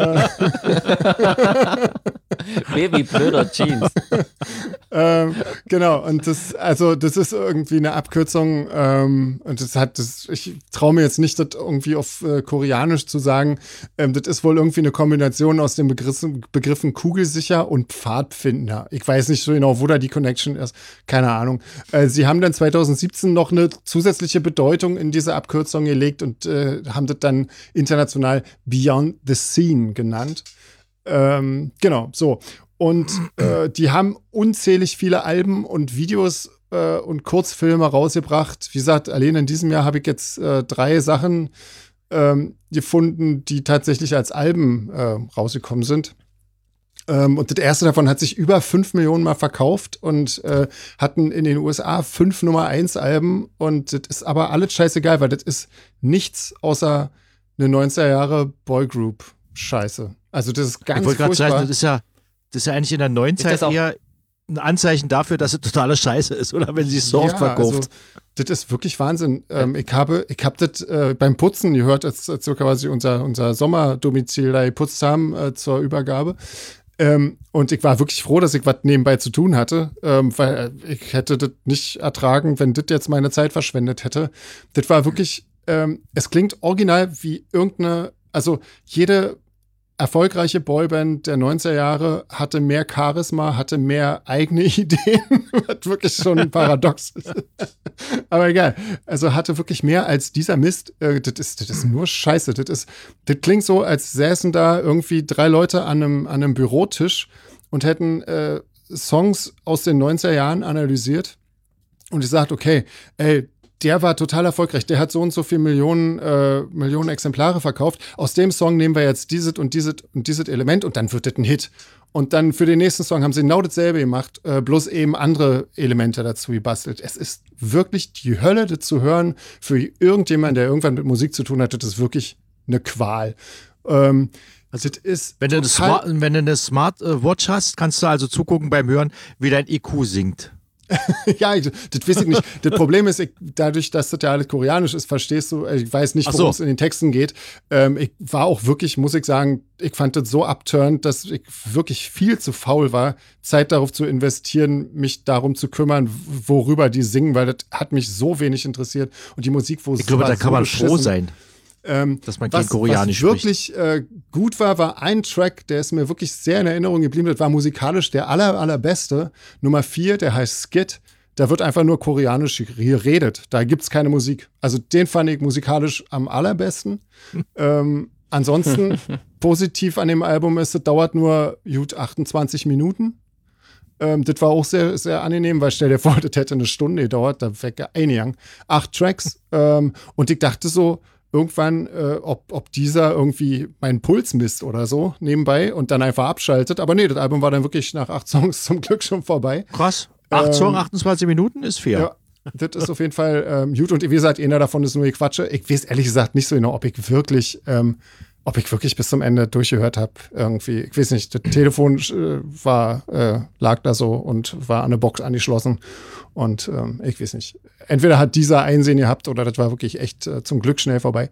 B wie blöder Jeans. Genau, und das ist irgendwie eine Abkürzung und ich traue mir jetzt nicht, das irgendwie auf Koreanisch zu sagen. Das ist wohl irgendwie eine Kombination aus den Begriffen kugelsicher und Pfadfinder. Ich weiß nicht so genau, wo da die Connection ist. Keine Ahnung. Sie haben dann 2017 noch eine zusätzliche Bedeutung in diese Abkürzung gelegt und haben das dann international Beyond the Scene genannt. Genau, so. Und die haben unzählig viele Alben und Videos und Kurzfilme rausgebracht. Wie gesagt, allein in diesem Jahr habe ich jetzt 3 Sachen gefunden, die tatsächlich als Alben rausgekommen sind. Und das erste davon hat sich über 5 Millionen Mal verkauft und hatten in den USA 5 Nummer-1-Alben. Und das ist aber alles scheißegal, weil das ist nichts außer eine 90er Jahre Boygroup-Scheiße. Also das ist ganz furchtbar. Sagen, das ist ja eigentlich in der neuen Zeit eher ein Anzeichen dafür, dass es totale Scheiße ist, oder wenn sie es so oft verkauft. Also, das ist wirklich Wahnsinn. Ich hab das beim Putzen gehört, als wir quasi unser Sommerdomizil da geputzt haben zur Übergabe. Und ich war wirklich froh, dass ich was nebenbei zu tun hatte, weil ich hätte das nicht ertragen, wenn das jetzt meine Zeit verschwendet hätte. Das war wirklich, es klingt original wie irgendeine, also jede erfolgreiche Boyband der 90er Jahre, hatte mehr Charisma, hatte mehr eigene Ideen, was wirklich schon paradox ist. Aber egal. Also hatte wirklich mehr als dieser Mist. Das ist nur Scheiße. Das klingt so, als säßen da irgendwie 3 Leute an einem Bürotisch und hätten Songs aus den 90er Jahren analysiert. Und ich sagte, okay, ey, der war total erfolgreich. Der hat so und so viele Millionen Exemplare verkauft. Aus dem Song nehmen wir jetzt dieses und dieses Element und dann wird das ein Hit. Und dann für den nächsten Song haben sie genau dasselbe gemacht, bloß eben andere Elemente dazu gebastelt. Es ist wirklich die Hölle, das zu hören. Für irgendjemanden, der irgendwann mit Musik zu tun hat, das ist wirklich eine Qual. Also das ist wenn du eine Smartwatch hast, kannst du also zugucken beim Hören, wie dein IQ sinkt. Ja, das weiß ich nicht. Das Problem ist, dadurch, dass das ja alles koreanisch ist, verstehst du, ich weiß nicht, worum es in den Texten geht. Ich war auch wirklich, muss ich sagen, ich fand das so abturnt, dass ich wirklich viel zu faul war, Zeit darauf zu investieren, mich darum zu kümmern, worüber die singen, weil das hat mich so wenig interessiert. Und die Musik, ich glaube, da kann man froh sein. Dass man kein Koreanisch spricht. Was wirklich gut war ein Track, der ist mir wirklich sehr in Erinnerung geblieben. Das war musikalisch der allerbeste. Nummer 4, der heißt Skit. Da wird einfach nur Koreanisch geredet. Da gibt's keine Musik. Also den fand ich musikalisch am allerbesten. Ansonsten positiv an dem Album ist, es dauert nur gut 28 Minuten. Das war auch sehr, sehr angenehm, weil stell dir vor, das hätte eine Stunde gedauert. Da wäre eingegangen. 8 Tracks. Und ich dachte so, irgendwann, ob dieser irgendwie meinen Puls misst oder so nebenbei und dann einfach abschaltet. Aber nee, das Album war dann wirklich nach 8 Songs zum Glück schon vorbei. Krass. 8 Songs, 28 Minuten ist fair. Ja, das ist auf jeden Fall gut. Und wie gesagt, einer davon ist nur die Quatsche. Ich weiß ehrlich gesagt nicht so genau, ob ich wirklich bis zum Ende durchgehört habe. Irgendwie, ich weiß nicht, das Telefon lag da so und war an eine Box angeschlossen. Und ich weiß nicht. Entweder hat dieser Einsehen gehabt oder das war wirklich echt zum Glück schnell vorbei.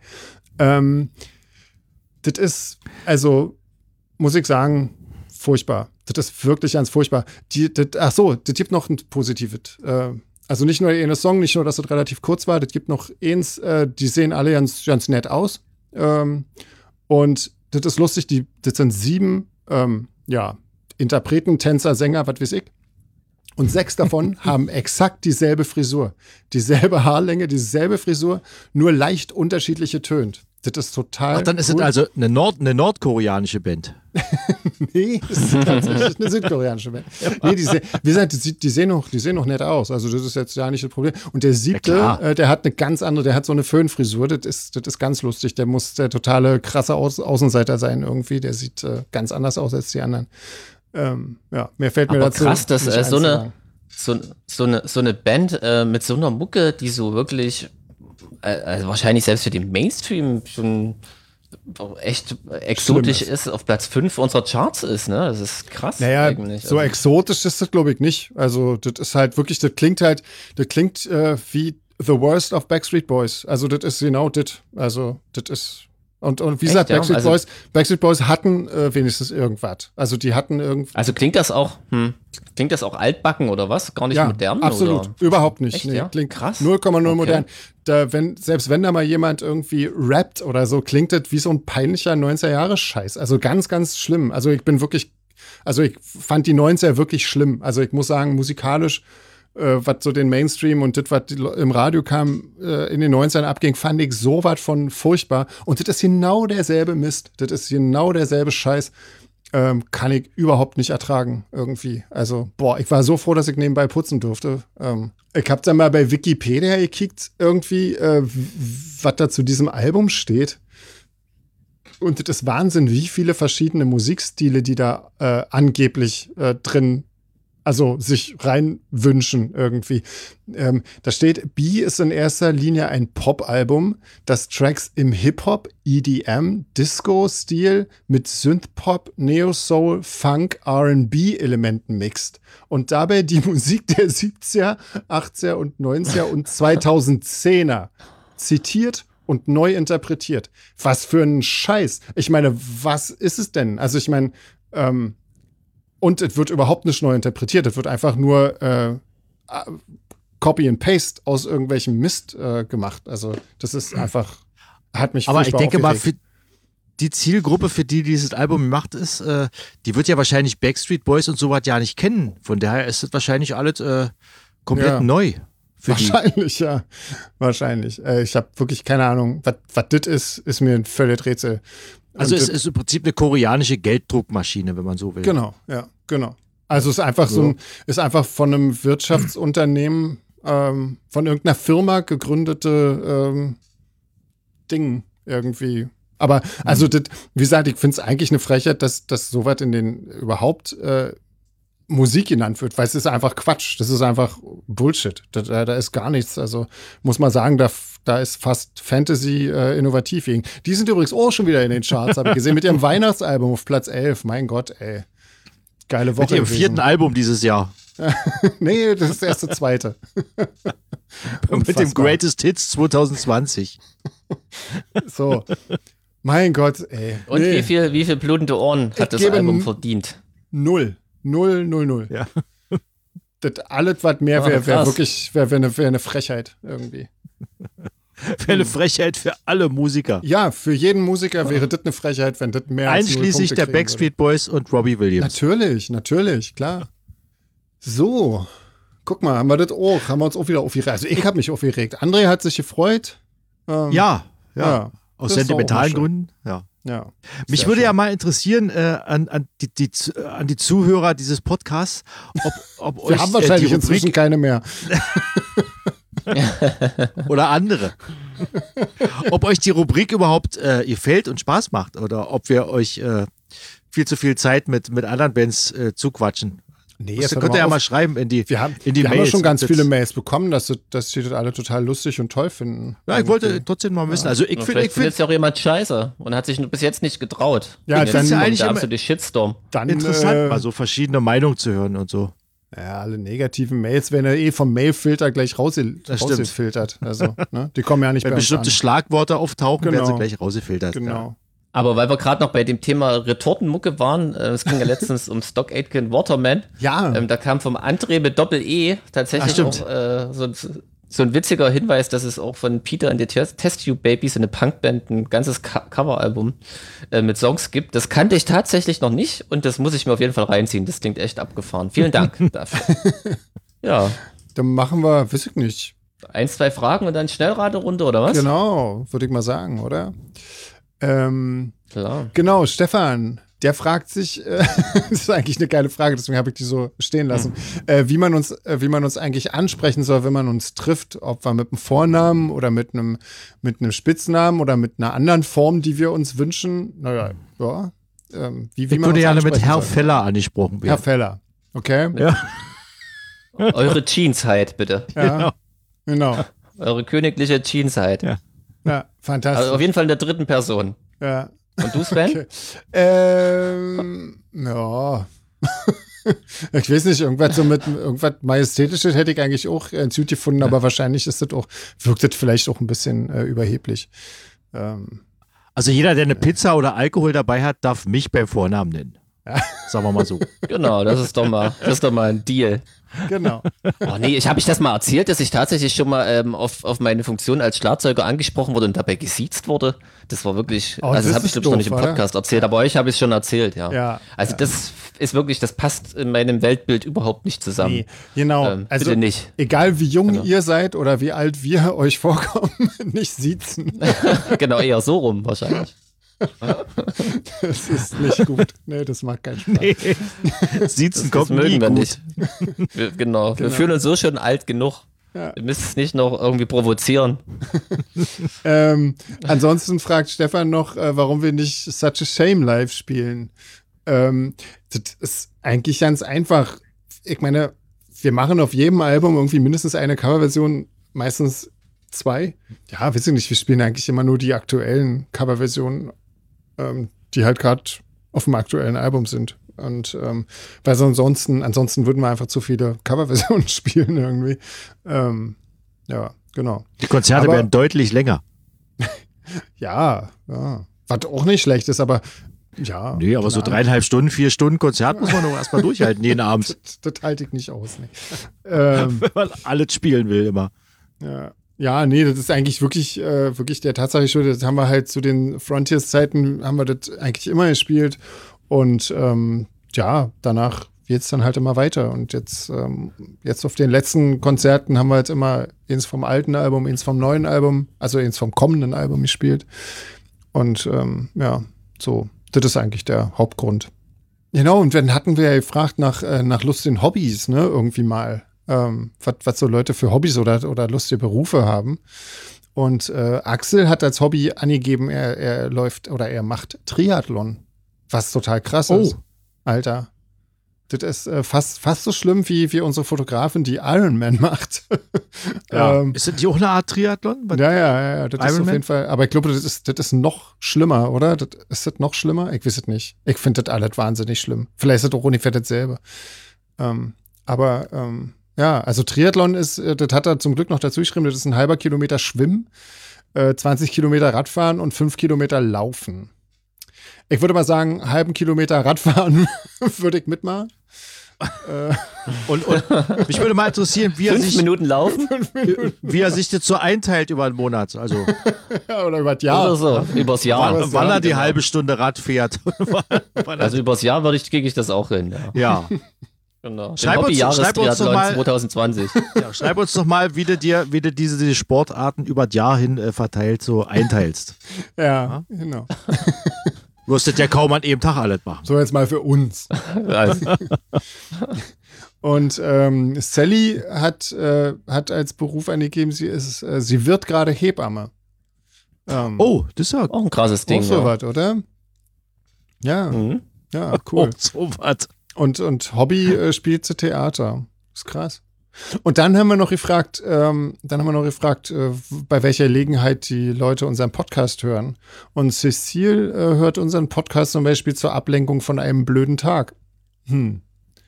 Das ist, also, muss ich sagen, furchtbar. Das ist wirklich ganz furchtbar. Das gibt noch ein positives. Also nicht nur der Song, nicht nur, dass das relativ kurz war, das gibt noch eins, die sehen alle ganz, ganz nett aus. Und das ist lustig, das sind 7 Interpreten, Tänzer, Sänger, was weiß ich. Und 6 davon haben exakt dieselbe Frisur. Dieselbe Haarlänge, dieselbe Frisur, nur leicht unterschiedliche Töne. Das ist total. Ach, dann ist es also eine nordkoreanische Band. Nee, das ist tatsächlich eine südkoreanische Band. Nee, wie gesagt, die sehen noch nett aus. Also, das ist jetzt ja nicht das Problem. Und der 7., der hat eine ganz andere, der hat so eine Föhnfrisur. Das ist ganz lustig. Der muss der totale krasse Außenseiter sein irgendwie. Der sieht ganz anders aus als die anderen. Mehr fällt mir dazu. Krass, dass so eine Band mit so einer Mucke, die so wirklich, also wahrscheinlich selbst für den Mainstream schon echt exotisch ist, auf Platz 5 unserer Charts ist, ne? Das ist krass eigentlich. So exotisch ist das, glaube ich, nicht. Also, das ist halt wirklich, das klingt wie The Worst of Backstreet Boys. Also, das ist genau das. Also, das ist. Und wie gesagt, Backstreet Boys hatten wenigstens irgendwas. Also die hatten irgendwas. Also klingt das auch altbacken oder was? Gar nicht modern? Absolut. Oder? Überhaupt nicht. Echt, nee, ja? Klingt krass. 0,0 modern. Selbst wenn da mal jemand irgendwie rappt oder so, klingt das wie so ein peinlicher 90er-Jahre-Scheiß. Also ganz, ganz schlimm. Also ich fand die 90er wirklich schlimm. Also ich muss sagen, musikalisch was so den Mainstream und das, was im Radio kam, in den 90ern abging, fand ich so was von furchtbar. Und das ist genau derselbe Mist. Das ist genau derselbe Scheiß. Kann ich überhaupt nicht ertragen, irgendwie. Also, ich war so froh, dass ich nebenbei putzen durfte. Ich hab dann mal bei Wikipedia gekickt, irgendwie, was da zu diesem Album steht. Und das ist Wahnsinn, wie viele verschiedene Musikstile, die da angeblich drin sich reinwünschen irgendwie. Da steht, B ist in erster Linie ein Pop-Album, das Tracks im Hip-Hop, EDM, Disco-Stil mit Synth-Pop, Neo-Soul, Funk, R&B-Elementen mixt und dabei die Musik der 70er, 80er und 90er und 2010er zitiert und neu interpretiert. Was für ein Scheiß. Ich meine, was ist es denn? Also ich meine, und es wird überhaupt nicht neu interpretiert. Es wird einfach nur Copy and Paste aus irgendwelchem Mist gemacht. Also das ist einfach, hat mich aber ich denke mal, die Zielgruppe, für die dieses Album gemacht ist, die wird ja wahrscheinlich Backstreet Boys und sowas ja nicht kennen. Von daher ist es wahrscheinlich alles komplett neu. Wahrscheinlich, ja. Wahrscheinlich. Ich habe wirklich keine Ahnung, was das ist mir ein völlig Rätsel. Also es ist im Prinzip eine koreanische Gelddruckmaschine, wenn man so will. Genau, ja, genau. Also es ist einfach ist einfach von einem Wirtschaftsunternehmen, von irgendeiner Firma gegründete Ding irgendwie. Aber also das, wie gesagt, ich finde es eigentlich eine Frechheit, dass sowas in den überhaupt Musik genannt wird, weil es ist einfach Quatsch. Das ist einfach Bullshit. Da ist gar nichts. Also muss man sagen, da ist fast Fantasy innovativ gegen. Die sind übrigens auch schon wieder in den Charts, habe ich gesehen, mit ihrem Weihnachtsalbum auf Platz 11. Mein Gott, ey. Geile Woche. Mit ihrem 4. Album dieses Jahr. Nee, das ist erst das 2. Mit dem Greatest Hits 2020. So. Mein Gott, ey. Und wie viel blutende Ohren hat das Album verdient? 0. Ja. Das alles, was mehr wäre wirklich eine Frechheit irgendwie. Wäre eine Frechheit für alle Musiker. Ja, für jeden Musiker wäre das eine Frechheit, wenn das mehr als 0 Punkte einschließlich der Backstreet Boys und Robbie Williams. Natürlich, klar. So, guck mal, haben wir uns auch wieder aufgeregt. Also ich habe mich aufgeregt. André hat sich gefreut. Ja. Aus sentimentalen Gründen, ja. Mich würde ja mal interessieren, an die Zuhörer dieses Podcasts, ob euch. Wir haben wahrscheinlich inzwischen keine mehr. Oder andere. Ob euch die Rubrik überhaupt gefällt und Spaß macht oder ob wir euch viel zu viel Zeit mit anderen Bands zuquatschen. Nee, das könnt ihr ja mal schreiben in die wir haben Mails. Ja schon ganz viele Mails bekommen, dass die das alle total lustig und toll finden. Ja, ich wollte trotzdem mal wissen. Also ich finde jetzt ja auch jemand scheiße und hat sich bis jetzt nicht getraut. Ja, dann ist ja eigentlich der absolute Shitstorm. Dann interessant, mal so verschiedene Meinungen zu hören und so. Ja, alle negativen Mails werden ja vom Mailfilter gleich rausgefiltert. Also, ne? Die kommen ja nicht Wenn bei uns bestimmte an. Schlagworte auftauchen, werden sie gleich rausgefiltert. Genau. Ja. Aber weil wir gerade noch bei dem Thema Retortenmucke waren, es ging ja letztens um Stock Aitken Waterman. Ja. Da kam vom André mit Doppel-E tatsächlich auch so ein witziger Hinweis, dass es auch von Peter and the Test Tube Babies, eine Punkband, ein ganzes Coveralbum mit Songs gibt. Das kannte ich tatsächlich noch nicht und das muss ich mir auf jeden Fall reinziehen. Das klingt echt abgefahren. Vielen Dank dafür. Ja. Dann machen wir, weiß ich nicht. 1, 2 Fragen und dann Schnellraterunde, oder was? Genau, würde ich mal sagen, oder? Klar. Genau, Stefan, der fragt sich, das ist eigentlich eine geile Frage, deswegen habe ich die so stehen lassen, wie man uns eigentlich ansprechen soll, wenn man uns trifft, ob wir mit einem Vornamen oder mit einem Spitznamen oder mit einer anderen Form, die wir uns wünschen. Naja, ja. Wie ich man würde uns gerne mit Herr soll. Feller angesprochen werden. Herr Feller, okay? Ja. Eure Jeansheit, bitte. Ja, genau. Eure königliche Jeansheit. Ja, fantastisch. Also auf jeden Fall in der 3. Person. Ja. Und du, Sven? Okay. Ja. Ich weiß nicht, irgendwas Majestätisches hätte ich eigentlich auch gut gefunden, aber wahrscheinlich wirkt das vielleicht auch ein bisschen überheblich. Also jeder, der eine Pizza oder Alkohol dabei hat, darf mich beim Vornamen nennen. Sagen wir mal so. Genau, das ist doch mal ein Deal. Genau. Oh nee, habe ich das mal erzählt, dass ich tatsächlich schon mal auf meine Funktion als Schlagzeuger angesprochen wurde und dabei gesiezt wurde? Das war wirklich, das habe ich glaube ich noch nicht im Podcast erzählt, aber euch habe ich es schon erzählt, ja. Also das ist wirklich, das passt in meinem Weltbild überhaupt nicht zusammen. Nee, genau. Also bitte nicht. Egal wie jung ihr seid oder wie alt wir euch vorkommen, nicht siezen. Genau, eher so rum wahrscheinlich. Das ist nicht gut. Nee, das macht keinen Spaß. Nee. Siezen kommt mögen nie wir gut. nicht. Wir fühlen uns so schon alt genug. Ja. Wir müssen es nicht noch irgendwie provozieren. Ansonsten fragt Stefan noch, warum wir nicht Such a Shame live spielen. Das ist eigentlich ganz einfach. Ich meine, wir machen auf jedem Album irgendwie mindestens eine Coverversion, meistens 2. Ja, weiß ich nicht, wir spielen eigentlich immer nur die aktuellen Coverversionen, die halt gerade auf dem aktuellen Album sind. Und weil ansonsten würden wir einfach zu viele Coverversionen spielen irgendwie. Ja, genau. Die Konzerte werden deutlich länger. Ja. Was auch nicht schlecht ist, aber ja. Nee, aber so 3,5 Stunden, 4 Stunden Konzert muss man doch erstmal durchhalten jeden Abend. Das halte ich nicht aus. Nee. Wenn man alles spielen will immer. Ja. Ja, nee, das ist eigentlich wirklich der Tatsache schuld. Das haben wir halt zu den Frontiers-Zeiten, haben wir das eigentlich immer gespielt. Und danach geht's dann halt immer weiter. Und jetzt auf den letzten Konzerten haben wir jetzt immer eins vom alten Album, eins vom neuen Album, also eins vom kommenden Album gespielt. Und so, das ist eigentlich der Hauptgrund. Genau, und dann hatten wir ja gefragt nach lustigen Hobbys, ne, irgendwie mal. Was so Leute für Hobbys oder lustige Berufe haben. Und Axel hat als Hobby angegeben, er läuft oder er macht Triathlon. Was total krass ist. Alter. Das ist fast so schlimm wie unsere Fotografin, die Ironman macht. Ja. Ist das die auch eine Art Triathlon? Ja, das ist auf jeden Fall. Aber ich glaube, das ist noch schlimmer, oder? Ist das noch schlimmer? Ich weiß es nicht. Ich finde das alles wahnsinnig schlimm. Vielleicht ist das auch ungefähr dasselbe. Ja, also Triathlon das hat er zum Glück noch dazu geschrieben, das ist ein halber Kilometer Schwimmen, 20 Kilometer Radfahren und 5 Kilometer Laufen. Ich würde mal sagen, einen halben Kilometer Radfahren würde ich mitmachen. Und mich würde mal interessieren, wie er 5 Minuten laufen? Wie er sich das so einteilt über einen Monat. Also, oder über das Jahr. Oder so, übers Jahr. Wann er die halbe Stunde Rad fährt. Also übers Jahr kriege ich das auch hin, ja. Ja. Schreib uns doch mal 2020. Ja, schreib uns doch mal, wie du diese Sportarten über das Jahr hin verteilt so einteilst. Ja, genau. Du wirst das ja kaum an jedem Tag alles machen. So jetzt mal für uns. Und Sally hat als Beruf angegeben, sie wird gerade Hebamme. Das ist ja auch ein krasses Ding. Auch sowas, oder? Ja. Mhm. Ja, cool. Sowas. Und Hobby spielt sie Theater. Ist krass. Und dann haben wir noch gefragt, bei welcher Gelegenheit die Leute unseren Podcast hören. Und Cecile hört unseren Podcast zum Beispiel zur Ablenkung von einem blöden Tag. Dann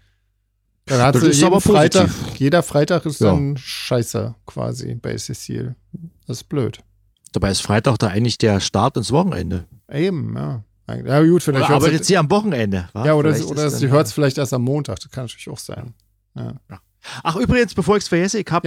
hat sie jeder Freitag ist dann scheiße quasi bei Cecile. Das ist blöd. Dabei ist Freitag da eigentlich der Start ins Wochenende. Eben, ja. Ja, gut, vielleicht oder arbeitet sie am Wochenende. Wa? Ja, oder sie hört es vielleicht erst am Montag. Das kann natürlich auch sein. Ja. Ach, übrigens, bevor ich es vergesse, ich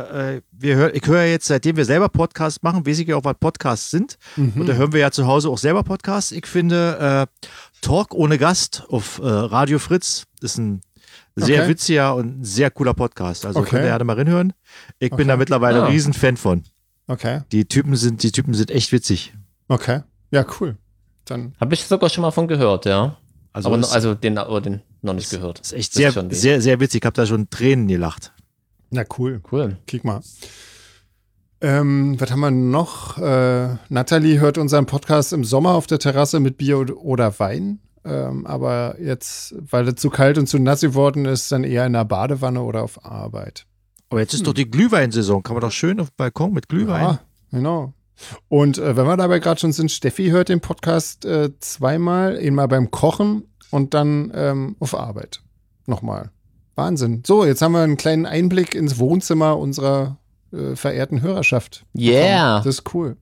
höre jetzt, seitdem wir selber Podcasts machen, weiß ich ja auch, was Podcasts sind. Und da hören wir ja zu Hause auch selber Podcasts. Ich finde Talk ohne Gast auf Radio Fritz ist ein sehr witziger und sehr cooler Podcast. Also könnt ihr ja mal reinhören. Ich bin da mittlerweile ein Riesen-Fan von. Okay. Die Typen sind echt witzig. Okay. Ja, cool. Dann habe ich sogar schon mal von gehört, ja. Also den noch nicht gehört. Ist echt sehr, sehr, sehr witzig. Ich habe da schon Tränen gelacht. Na cool. Kick mal. Was haben wir noch? Nathalie hört unseren Podcast im Sommer auf der Terrasse mit Bier oder Wein. Aber jetzt, weil es zu kalt und zu nass geworden ist, dann eher in der Badewanne oder auf Arbeit. Aber jetzt ist doch die Glühweinsaison. Kann man doch schön auf dem Balkon mit Glühwein. Ja, genau. Und wenn wir dabei gerade schon sind, Steffi hört den Podcast zweimal, einmal beim Kochen und dann auf Arbeit. Nochmal. Wahnsinn. So, jetzt haben wir einen kleinen Einblick ins Wohnzimmer unserer verehrten Hörerschaft. Yeah. Das ist cool.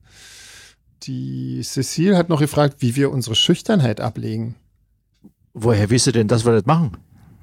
Die Cecile hat noch gefragt, wie wir unsere Schüchternheit ablegen. Woher wisst ihr denn, dass wir das machen?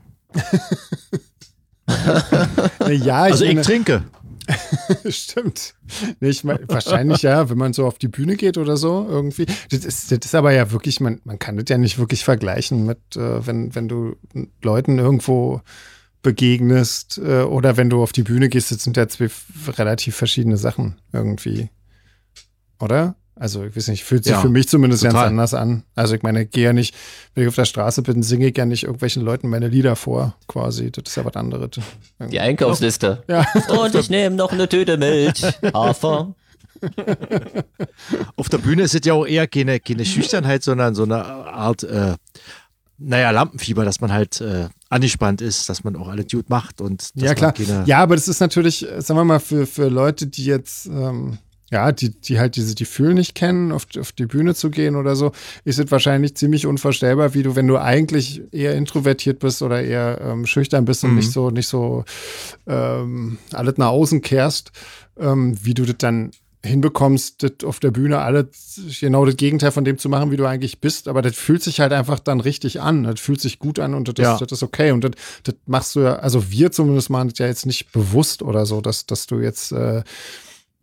Ich trinke. Stimmt. Wahrscheinlich ja, wenn man so auf die Bühne geht oder so irgendwie. Das ist aber ja wirklich, man kann das ja nicht wirklich vergleichen mit, wenn du Leuten irgendwo begegnest oder wenn du auf die Bühne gehst, das sind ja zwei relativ verschiedene Sachen irgendwie. Oder? Also ich weiß nicht, fühlt sich für mich zumindest ganz anders an. Also ich meine, ich gehe ja nicht, wenn ich auf der Straße bin, singe ich ja nicht irgendwelchen Leuten meine Lieder vor, quasi. Das ist ja was anderes. Die Einkaufsliste. Ja. Und ich nehme noch eine Tüte Milch, Hafer. Auf der Bühne ist es ja auch eher keine Schüchternheit, sondern so eine Art, Lampenfieber, dass man halt angespannt ist, dass man auch alles gut macht. Und ja, klar. Ja, aber das ist natürlich, sagen wir mal, für Leute, die jetzt die halt diese Gefühle nicht kennen, auf die Bühne zu gehen oder so, ist es wahrscheinlich ziemlich unvorstellbar, wenn du eigentlich eher introvertiert bist oder eher schüchtern bist und nicht so alles nach außen kehrst, wie du das dann hinbekommst, das auf der Bühne alles genau das Gegenteil von dem zu machen, wie du eigentlich bist, aber das fühlt sich halt einfach dann richtig an, das fühlt sich gut an und das ist okay und das machst du ja, also wir zumindest machen das ja jetzt nicht bewusst oder so, dass du jetzt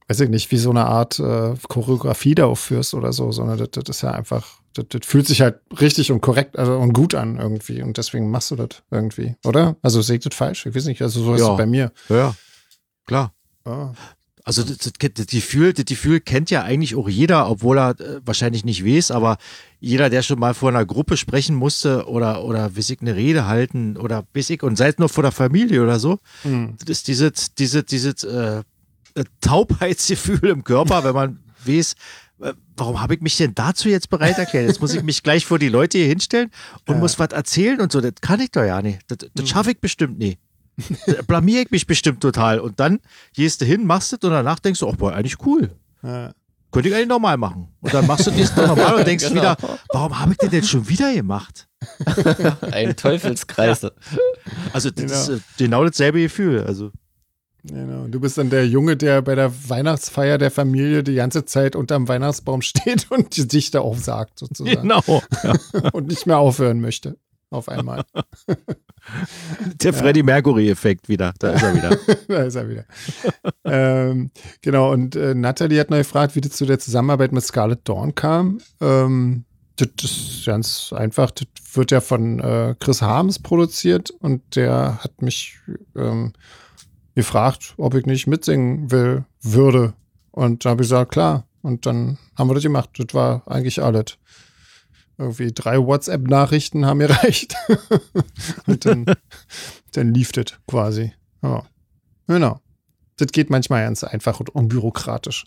weiß ich nicht, wie so eine Art Choreografie da aufführst oder so, sondern das ist ja einfach, das fühlt sich halt richtig und korrekt und gut an irgendwie und deswegen machst du das irgendwie, oder? Also sehe ich das falsch? Ich weiß nicht, also so ist es bei mir. Ja, klar. Ja. Also das Gefühl kennt ja eigentlich auch jeder, obwohl er wahrscheinlich nicht weiß, aber jeder, der schon mal vor einer Gruppe sprechen musste oder weiß ich, eine Rede halten oder weiß ich, und sei es nur vor der Familie oder so, das ist dieses Taubheitsgefühl im Körper, wenn man weiß, warum habe ich mich denn dazu jetzt bereit erklärt? Jetzt muss ich mich gleich vor die Leute hier hinstellen und muss was erzählen und so. Das kann ich doch ja nicht. Das schaffe ich bestimmt nicht. Da blamiere ich mich bestimmt total. Und dann gehst du hin, machst es und danach denkst du, oh, boah, eigentlich cool. Ja. Könnte ich eigentlich normal machen. Und dann machst du das normal und denkst wieder, warum habe ich den denn schon wieder gemacht? Ein Teufelskreis. Ja. Also das ist genau dasselbe Gefühl. Also. Genau. Du bist dann der Junge, der bei der Weihnachtsfeier der Familie die ganze Zeit unterm Weihnachtsbaum steht und die Gedichte aufsagt, sozusagen. Genau. Ja. Und nicht mehr aufhören möchte. Auf einmal. Der Freddie Mercury-Effekt wieder. Da ist er wieder. Da ist er wieder. Genau, und Natalie hat noch gefragt, wie das zu der Zusammenarbeit mit Scarlett Dawn kam. Das ist ganz einfach. Das wird ja von Chris Harms produziert und der hat mich gefragt, ob ich nicht mitsingen würde. Und da habe ich gesagt, klar. Und dann haben wir das gemacht. Das war eigentlich alles. Irgendwie 3 WhatsApp-Nachrichten haben mir gereicht. Und dann lief das quasi. Ja. Genau. Das geht manchmal ganz einfach und unbürokratisch.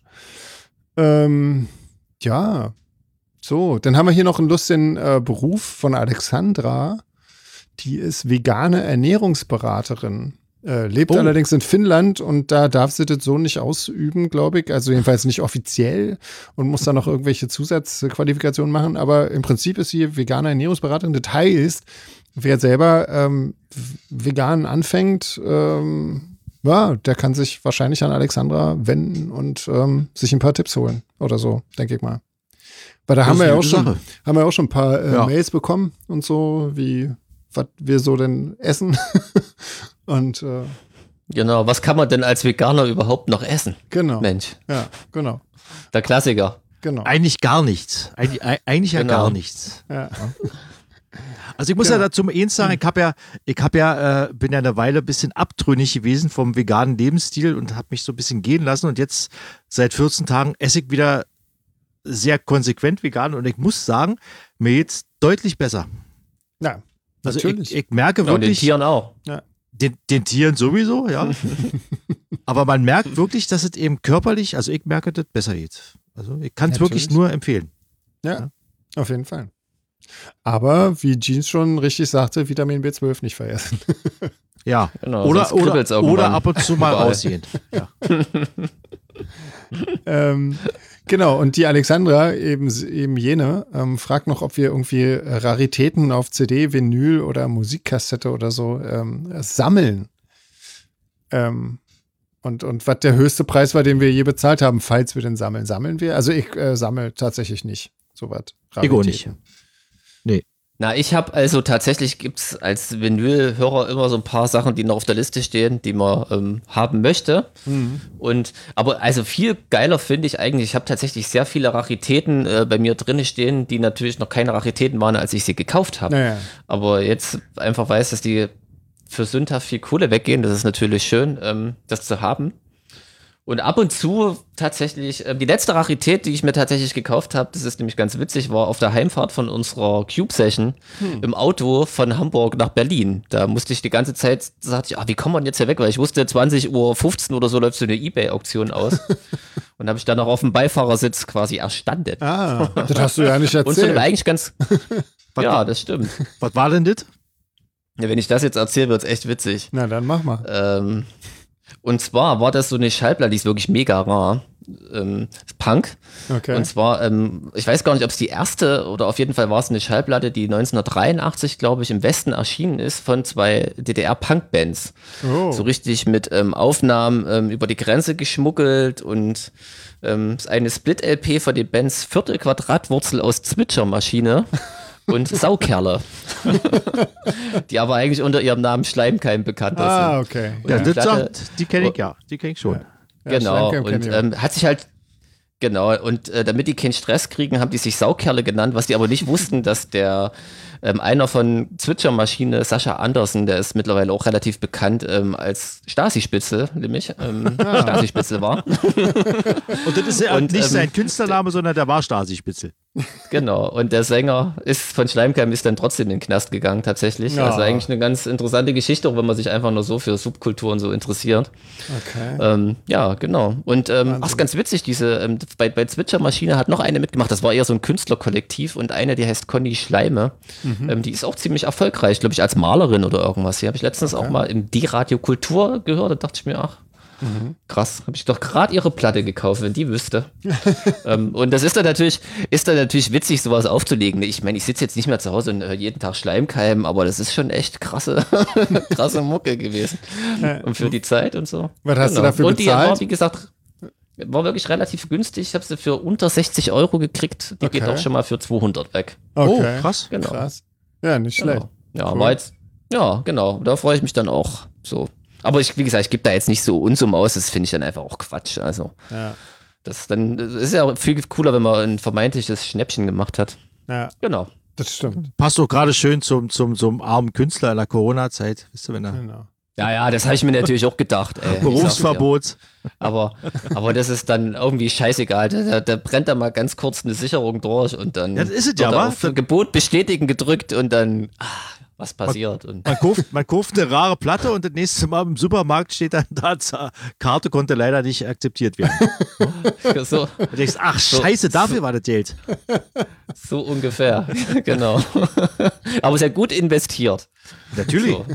Ja. So, dann haben wir hier noch einen lustigen Beruf von Alexandra. Die ist vegane Ernährungsberaterin. Lebt allerdings in Finnland und da darf sie das so nicht ausüben, glaube ich. Also jedenfalls nicht offiziell und muss dann noch irgendwelche Zusatzqualifikationen machen. Aber im Prinzip ist sie vegane Ernährungsberaterin. Das heißt, wer selber vegan anfängt, der kann sich wahrscheinlich an Alexandra wenden und sich ein paar Tipps holen oder so, denke ich mal. Weil da haben wir ja auch schon ein paar Mails bekommen und so, wie was wir so denn essen. Und genau, was kann man denn als Veganer überhaupt noch essen? Genau. Mensch. Ja, genau. Der Klassiker. Genau. Eigentlich gar nichts. Eigentlich ja gar nichts. Ja. Also ich muss ja dazu eins sagen, bin ja eine Weile ein bisschen abtrünnig gewesen vom veganen Lebensstil und habe mich so ein bisschen gehen lassen und jetzt seit 14 Tagen esse ich wieder sehr konsequent vegan und ich muss sagen, mir geht's deutlich besser. Ja, also ich merke wirklich. Und den Tieren auch. Ja. Den Tieren sowieso, ja. Aber man merkt wirklich, dass es eben körperlich, also ich merke, dass es besser geht. Also ich kann es wirklich nur empfehlen. Ja, auf jeden Fall. Aber wie Jeans schon richtig sagte, Vitamin B12 nicht vergessen. Ja, genau, oder ab und zu mal rausgehen. Ja. Genau, und die Alexandra, eben jene, fragt noch, ob wir irgendwie Raritäten auf CD, Vinyl oder Musikkassette oder so sammeln. Und was der höchste Preis war, den wir je bezahlt haben, falls wir den sammeln. Sammeln wir? Also ich sammle tatsächlich nicht so was. Ich auch nicht. Nee. Na, ich habe also tatsächlich gibt's als Vinyl-Hörer immer so ein paar Sachen, die noch auf der Liste stehen, die man haben möchte. Mhm. Aber also viel geiler finde ich eigentlich, ich habe tatsächlich sehr viele Raritäten bei mir drin stehen, die natürlich noch keine Raritäten waren, als ich sie gekauft habe. Naja. Aber jetzt einfach weiß, dass die für sündhaft viel Kohle weggehen. Das ist natürlich schön, das zu haben. Und ab und zu tatsächlich, die letzte Rarität, die ich mir tatsächlich gekauft habe, das ist nämlich ganz witzig, war auf der Heimfahrt von unserer Cube-Session im Auto von Hamburg nach Berlin. Da musste ich die ganze Zeit, sagte ich, wie kommt man jetzt hier weg? Weil ich wusste, 20:15 Uhr oder so läuft so eine Ebay-Auktion aus. Und habe ich dann noch auf dem Beifahrersitz quasi erstanden. Ah, das hast du ja nicht erzählt. Und so eigentlich ganz, ja, das stimmt. Was war denn das? Ja, wenn ich das jetzt erzähle, wird es echt witzig. Na, dann mach mal. Und zwar war das so eine Schallplatte, die ist wirklich mega rar. Punk. Okay. Und zwar, ich weiß gar nicht, ob es die erste oder auf jeden Fall war es eine Schallplatte, die 1983, glaube ich, im Westen erschienen ist von 2 DDR-Punk-Bands. Oh. So richtig mit Aufnahmen über die Grenze geschmuggelt und eine Split-LP von den Bands Viertel Quadratwurzel aus Zwitschermaschine. Und Saukerle. Die aber eigentlich unter ihrem Namen Schleimkeim bekannt sind. Ah, okay. Ja, die kenne ich ja. Die kenne ich schon. Genau, und hat sich halt, genau, und damit die keinen Stress kriegen, haben die sich Saukerle genannt, was die aber nicht wussten, dass der einer von Zwitschermaschine, Sascha Andersen, der ist mittlerweile auch relativ bekannt als Stasi-Spitzel, nämlich Stasi-Spitzel war. Und das ist ja nicht sein Künstlername, sondern der war Stasi-Spitzel. Genau, und der Sänger von Schleimkeim ist dann trotzdem in den Knast gegangen, tatsächlich. Ja. Also eigentlich eine ganz interessante Geschichte, auch wenn man sich einfach nur so für Subkulturen so interessiert. Okay. Ja, genau. Und ist ganz witzig, bei Zwitschermaschine hat noch eine mitgemacht, das war eher so ein Künstlerkollektiv und eine, die heißt Conny Schleime. Die ist auch ziemlich erfolgreich, glaube ich, als Malerin oder irgendwas. Die habe ich letztens auch mal im D-Radio Kultur gehört, da dachte ich mir, krass, habe ich doch gerade ihre Platte gekauft, wenn die wüsste. Und das ist dann natürlich witzig, sowas aufzulegen. Ich meine, ich sitze jetzt nicht mehr zu Hause und jeden Tag Schleimkeim, aber das ist schon echt krasse Mucke gewesen. Und für die Zeit und so. Was hast du dafür bezahlt? Und die war, wie gesagt, war wirklich relativ günstig. Ich habe sie für unter 60 € gekriegt. Die geht auch schon mal für 200 weg. Okay. Oh, krass. Genau. Krass. Ja, nicht schlecht. Ja, cool. Ja, genau. Da freue ich mich dann auch so. Aber wie gesagt, ich gebe da jetzt nicht so Unsummen aus, das finde ich dann einfach auch Quatsch. Also, das ist ja viel cooler, wenn man ein vermeintliches Schnäppchen gemacht hat. Ja. Genau. Das stimmt. Passt doch gerade schön zum armen Künstler in der Corona-Zeit. Wisst ihr, wenn er. Genau. Ja, das habe ich mir natürlich auch gedacht. Berufsverbot. Aber das ist dann irgendwie scheißegal. Da brennt da mal ganz kurz eine Sicherung durch und dann das ist es ja, auf Gebot bestätigen gedrückt und dann was passiert. Man kauft eine rare Platte und das nächste Mal im Supermarkt steht dann da, Karte konnte leider nicht akzeptiert werden. So. Du denkst, ach scheiße, dafür war das Geld. So ungefähr, genau. Aber sehr gut investiert. Natürlich. So.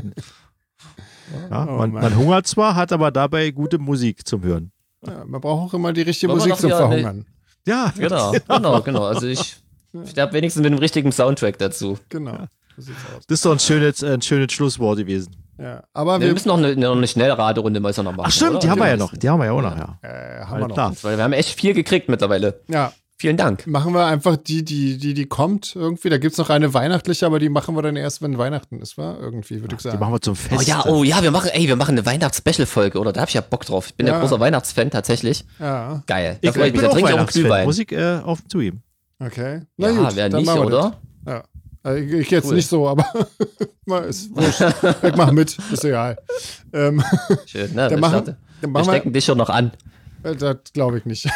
Ja, man hungert zwar, hat aber dabei gute Musik zum Hören. Ja, man braucht auch immer die richtige Musik zum Verhungern. Ja, genau. Also ich habe wenigstens mit dem richtigen Soundtrack dazu. Genau. Das ist doch ein schönes Schlusswort gewesen. Ja, aber wir müssen noch eine Schnellraderunde mal noch machen. Ach stimmt, oder? die haben wir ja noch. Die haben wir ja auch noch, haben wir noch. Weil wir haben echt viel gekriegt mittlerweile. Ja. Vielen Dank. Machen wir einfach die kommt irgendwie. Da gibt es noch eine weihnachtliche, aber die machen wir dann erst, wenn Weihnachten ist, wa? Irgendwie, würde ich sagen. Die machen wir zum Fest. Oh ja, wir machen eine Weihnachts-Special-Folge, oder? Da habe ich ja Bock drauf. Ich bin ja großer Weihnachtsfan tatsächlich. Ja. Geil. Ich bin auch Weihnachtsfan. Muss ich auf zu ihm. Okay. Na gut, wer nicht, oder? Ja. Ich jetzt nicht so, aber ist wurscht. Ich mach mit, ist egal. Schön, ne? Wir stecken dich schon noch an. Das glaube ich nicht.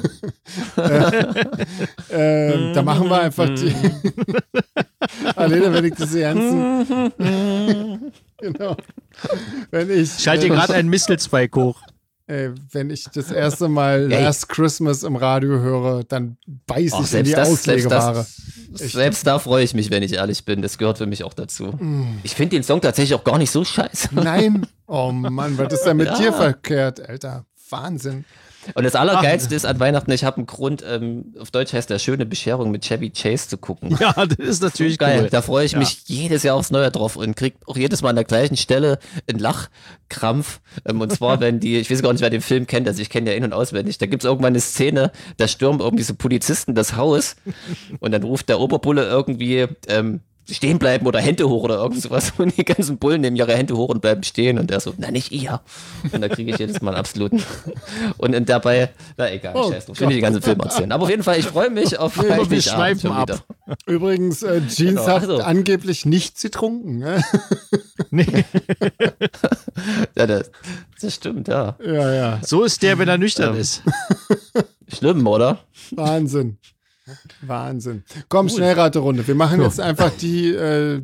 Da machen wir einfach die. Alena, wenn ich das ernst. Genau. Schalte gerade einen Mistelzweig hoch. Wenn ich das erste Mal Last Christmas im Radio höre, dann beiß ich in die Auslegeware. Selbst da freue ich mich, wenn ich ehrlich bin. Das gehört für mich auch dazu. Ich finde den Song tatsächlich auch gar nicht so scheiße. Nein. Oh Mann, was ist denn mit dir verkehrt, Alter? Wahnsinn. Und das Allergeilste ist an Weihnachten, ich habe einen Grund, auf Deutsch heißt der Schöne Bescherung mit Chevy Chase zu gucken. Ja, das ist natürlich geil. Cool. Da freue ich mich jedes Jahr aufs Neue drauf und kriege auch jedes Mal an der gleichen Stelle einen Lachkrampf. Und zwar, wenn ich weiß gar nicht, wer den Film kennt, also ich kenne ja in- und auswendig, da gibt es irgendwann eine Szene, da stürmen irgendwie so Polizisten das Haus und dann ruft der Oberbulle irgendwie, stehen bleiben oder Hände hoch oder irgend sowas. Und die ganzen Bullen nehmen ihre Hände hoch und bleiben stehen. Und der so, na nicht ihr. Und da kriege ich jedes Mal einen absoluten. Und dabei, na egal, scheiß drauf. Ich will nicht die ganzen Filme erzählen. Aber auf jeden Fall, ich freue mich auf wir schweifen ab. Übrigens, Jeans hat angeblich nichts getrunken. Ne? Nee. Ja, das stimmt, ja. Ja. So ist der, wenn er nüchtern ist. Schlimm, oder? Wahnsinn. Komm, Schnellraterunde. Wir machen jetzt einfach die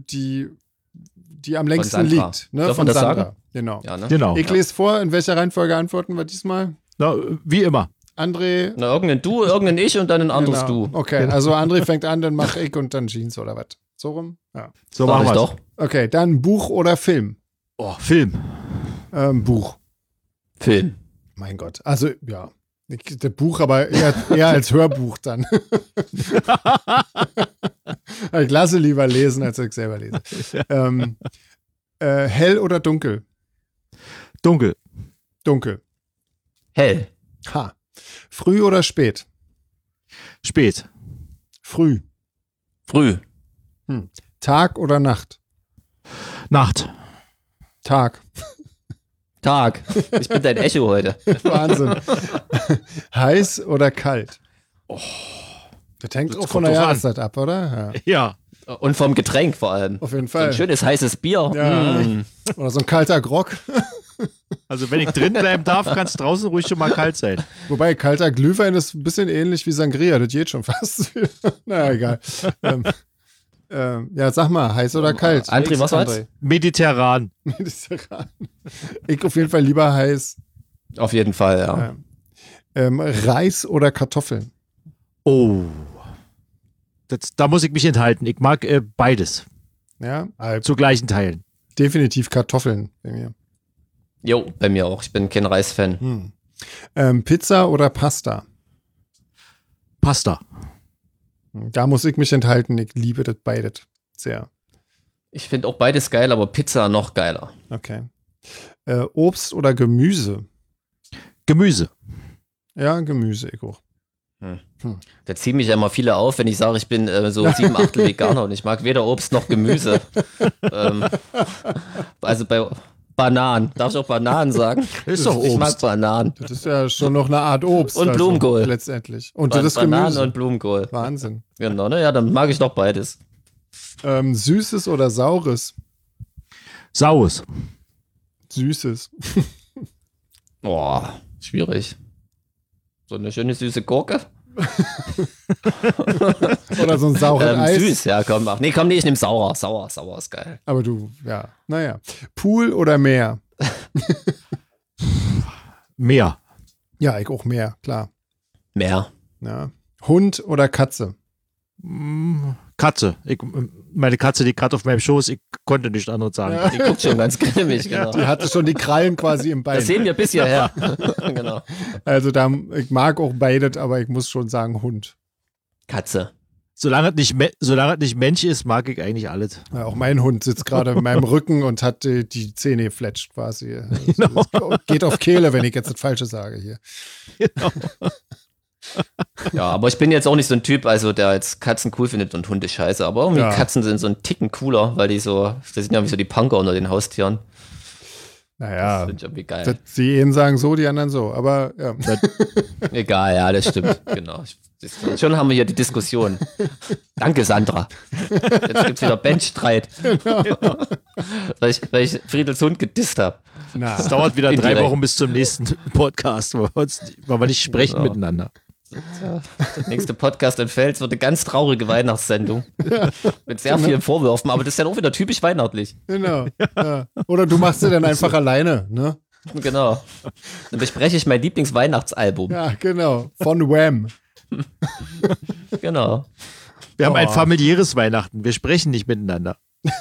am längsten liegt. Ne? Von Sandra. Sagen? Genau. Ja, ne? Genau. Ich lese vor, in welcher Reihenfolge antworten wir diesmal? Na, wie immer. André. Na, irgendein Du, irgendein Ich und dann ein anderes Du. Okay, also André fängt an, dann mach ich und dann Jeans oder was? So rum? Ja. So machen wir doch. Okay, dann Buch oder Film? Oh, Film. Buch. Film. Mein Gott. Also, ja. Das Buch, aber eher als Hörbuch dann. Ich lasse lieber lesen, als ich selber lese. Hell oder dunkel? Dunkel. Dunkel. Hell. Ha. Früh oder spät? Spät. Früh. Früh. Tag oder Nacht? Nacht. Tag. Tag. Ich bin dein Echo heute. Wahnsinn. Heiß oder kalt? Das hängt auch von der Jahreszeit ab, oder? Ja. Und vom Getränk vor allem. Auf jeden So Fall. ein schönes heißes Bier. Ja. Oder so ein kalter Grog. Also wenn ich drin bleiben darf, kann es draußen ruhig schon mal kalt sein. Wobei kalter Glühwein ist ein bisschen ähnlich wie Sangria. Das geht schon fast. Naja, egal. Ja, sag mal, heiß oder kalt? André, was war's? Mediterran. Mediterran. Ich auf jeden Fall lieber heiß. Auf jeden Fall, ja. Reis oder Kartoffeln? Oh. Da muss ich mich enthalten. Ich mag beides. Ja, zu gleichen Teilen. Definitiv Kartoffeln bei mir. Jo, bei mir auch. Ich bin kein Reisfan. Pizza oder Pasta? Pasta. Da muss ich mich enthalten. Ich liebe das beides sehr. Ich finde auch beides geil, aber Pizza noch geiler. Okay. Obst oder Gemüse? Gemüse. Ja, Gemüse, ich auch. Da ziehen mich ja immer viele auf, wenn ich sage, ich bin so 7/8 Veganer und ich mag weder Obst noch Gemüse. Also bei Bananen. Darf ich auch Bananen sagen? Ist doch Obst. Ich mag Bananen. Das ist ja schon noch eine Art Obst. Und Blumenkohl. Letztendlich. Und das ist Bananen Gemüse. und Blumenkohl. Wahnsinn. Genau, naja, dann mag ich doch beides. Süßes oder Saures? Saures. Süßes. Boah, schwierig. So eine schöne süße Gurke. Oder so ein saures Eis. Süß, ja, komm. Ach, nee, komm, nee, ich nehme sauer. Sauer ist geil. Aber du, ja, naja. Pool oder Meer? Meer. Ja, ich auch Meer, klar. Mehr. Ja. Hund oder Katze? Katze. Meine Katze liegt gerade auf meinem Schoß. Ich konnte nichts anderes sagen. Ja. Die guckt schon ganz grimmig, genau. Die hatte schon die Krallen quasi im Bein. Das sehen wir bis hierher. Genau. Also ich mag auch beides, aber ich muss schon sagen Hund. Katze. Solange es nicht Mensch ist, mag ich eigentlich alles. Ja, auch mein Hund sitzt gerade in meinem Rücken und hat die Zähne gefletscht quasi. Genau. Das geht auf Kehle, wenn ich jetzt das Falsche sage hier. Genau. Ja, aber ich bin jetzt auch nicht so ein Typ, also der jetzt Katzen cool findet und Hunde scheiße. Aber irgendwie Katzen sind so ein Ticken cooler, weil das sind ja wie so die Punker unter den Haustieren. Naja, Das finde ich irgendwie geil. die einen sagen so, die anderen so. Aber ja. Egal, ja, das stimmt. Genau. Schon haben wir hier die Diskussion. Danke, Sandra. Jetzt gibt es wieder Benchstreit. Genau. weil ich Friedels Hund gedisst habe. Es dauert wieder 3 Indirekt. Wochen bis zum nächsten Podcast, weil wir nicht sprechen miteinander. Ja, der nächste Podcast in Pfälz wird eine ganz traurige Weihnachtssendung. Mit sehr vielen Vorwürfen, aber das ist dann auch wieder typisch weihnachtlich. Genau. Ja. Oder du machst sie dann einfach alleine, ne? Genau. Dann bespreche ich mein Lieblingsweihnachtsalbum. Ja, genau. Von Wham. Genau. Wir haben ein familiäres Weihnachten. Wir sprechen nicht miteinander.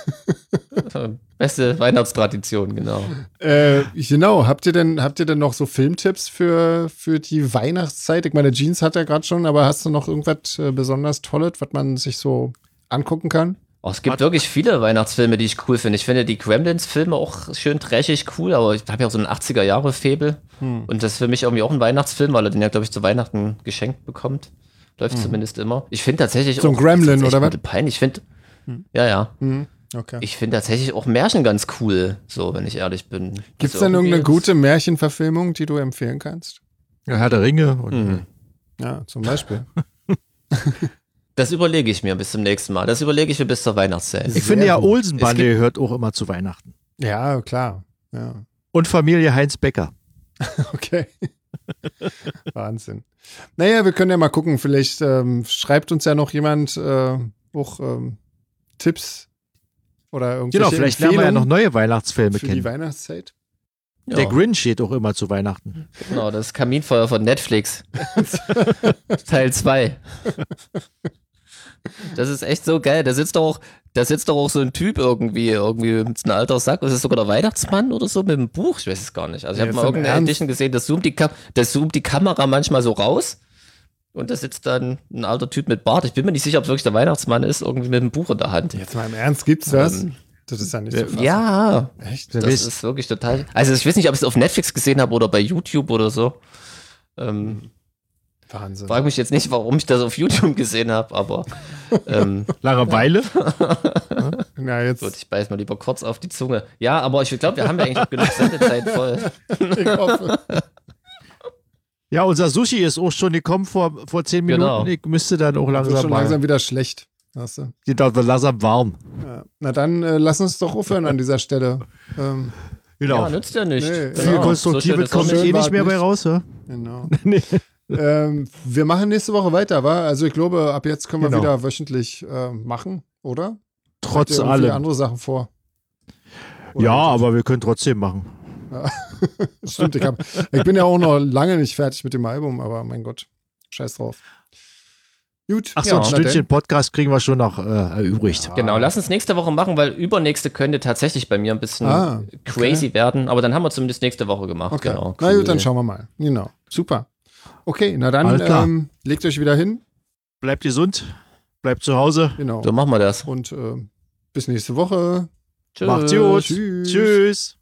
Beste Weihnachtstradition, genau. Genau. Habt ihr denn noch so Filmtipps für die Weihnachtszeit? Ich meine, Jeans hat er gerade schon, aber hast du noch irgendwas besonders Tolles, was man sich so angucken kann? Oh, es gibt wirklich viele Weihnachtsfilme, die ich cool finde. Ich finde die Gremlins-Filme auch schön trashig cool, aber ich habe ja auch so einen 80er-Jahre-Faible. Und das ist für mich irgendwie auch ein Weihnachtsfilm, weil er den ja, glaube ich, zu Weihnachten geschenkt bekommt. Läuft zumindest immer. Ich finde tatsächlich So ein auch, Gremlin, oder was? Peinlich. Ich finde, ja. Okay. Ich finde tatsächlich auch Märchen ganz cool, so, wenn ich ehrlich bin. Gibt es Also denn irgendeine irgendwie- gute Märchenverfilmung, die du empfehlen kannst? Ja, Herr der Ringe. Und, Ja, zum Beispiel. Das überlege ich mir bis zum nächsten Mal. Das überlege ich mir bis zur Weihnachtszeit. Ich finde ja, gut. Olsenbande gehört auch immer zu Weihnachten. Ja, klar. Ja. Und Familie Heinz Becker. Okay. Wahnsinn. Naja, wir können ja mal gucken. Vielleicht schreibt uns ja noch jemand auch Tipps oder irgendwelche Genau, vielleicht lernen wir ja noch Empfehlungen neue Weihnachtsfilme für die kennen. Weihnachtszeit. Ja, Der Grinch steht auch immer zu Weihnachten. genau, das Kaminfeuer von Netflix. Teil 2. Das ist echt so geil. Da sitzt doch auch so ein Typ irgendwie mit einem alter Sack. Das ist sogar der Weihnachtsmann oder so mit einem Buch. Ich weiß es gar nicht. Also ich habe Jetzt mal im irgendeine Ernst? Edition gesehen, das zoomt die Kamera manchmal so raus. Und da sitzt dann ein alter Typ mit Bart. Ich bin mir nicht sicher, ob es wirklich der Weihnachtsmann ist, irgendwie mit einem Buch in der Hand. Jetzt mal im Ernst, gibt's das? Das ist ja nicht so fassbar. Ja, Echt? das ist wirklich total. Also ich weiß nicht, ob ich es auf Netflix gesehen habe oder bei YouTube oder so. Wahnsinn. Frag mich jetzt nicht, warum ich das auf YouTube gesehen habe, aber Langeweile. Na, jetzt. Gut, ich beiß mal lieber kurz auf die Zunge. Ja, aber ich glaube, wir haben ja eigentlich auch genug Sendezeit voll. Ich hoffe. Ja, unser Sushi ist auch schon gekommen vor 10 Minuten. Genau. Ich müsste dann auch Wird langsam schon langsam wieder schlecht. Weißt du? Geht auch langsam warm. Ja. Na dann lass uns doch aufhören an dieser Stelle. Genau. Ja, nützt ja nicht. Nee, Viel Genau. Konstruktives So schön kommt ist auch eh nicht. nicht mehr bei Nicht. raus, ja? Genau. Nee. Wir machen nächste Woche weiter, wa? Also ich glaube, ab jetzt können wir Genau. wieder wöchentlich machen, oder? Trotz Habt ihr irgendwie allem. andere Sachen vor? Oder Ja, nicht? aber wir können trotzdem machen. Stimmt, ich bin ja auch noch lange nicht fertig mit dem Album, aber mein Gott, scheiß drauf. Gut. Ach so, ein na Stündchen Podcast kriegen wir schon noch erübrigt. Genau, lass uns nächste Woche machen, weil übernächste könnte tatsächlich bei mir ein bisschen crazy werden. Aber dann haben wir zumindest nächste Woche gemacht. Okay. Genau, Na gut, dann schauen wir mal. Genau. Super. Okay, na Alles klar. dann legt euch wieder hin. Bleibt gesund, bleibt zu Hause. Genau. So machen wir das. Und bis nächste Woche. Tschüss. Macht's gut. Tschüss. Tschüss.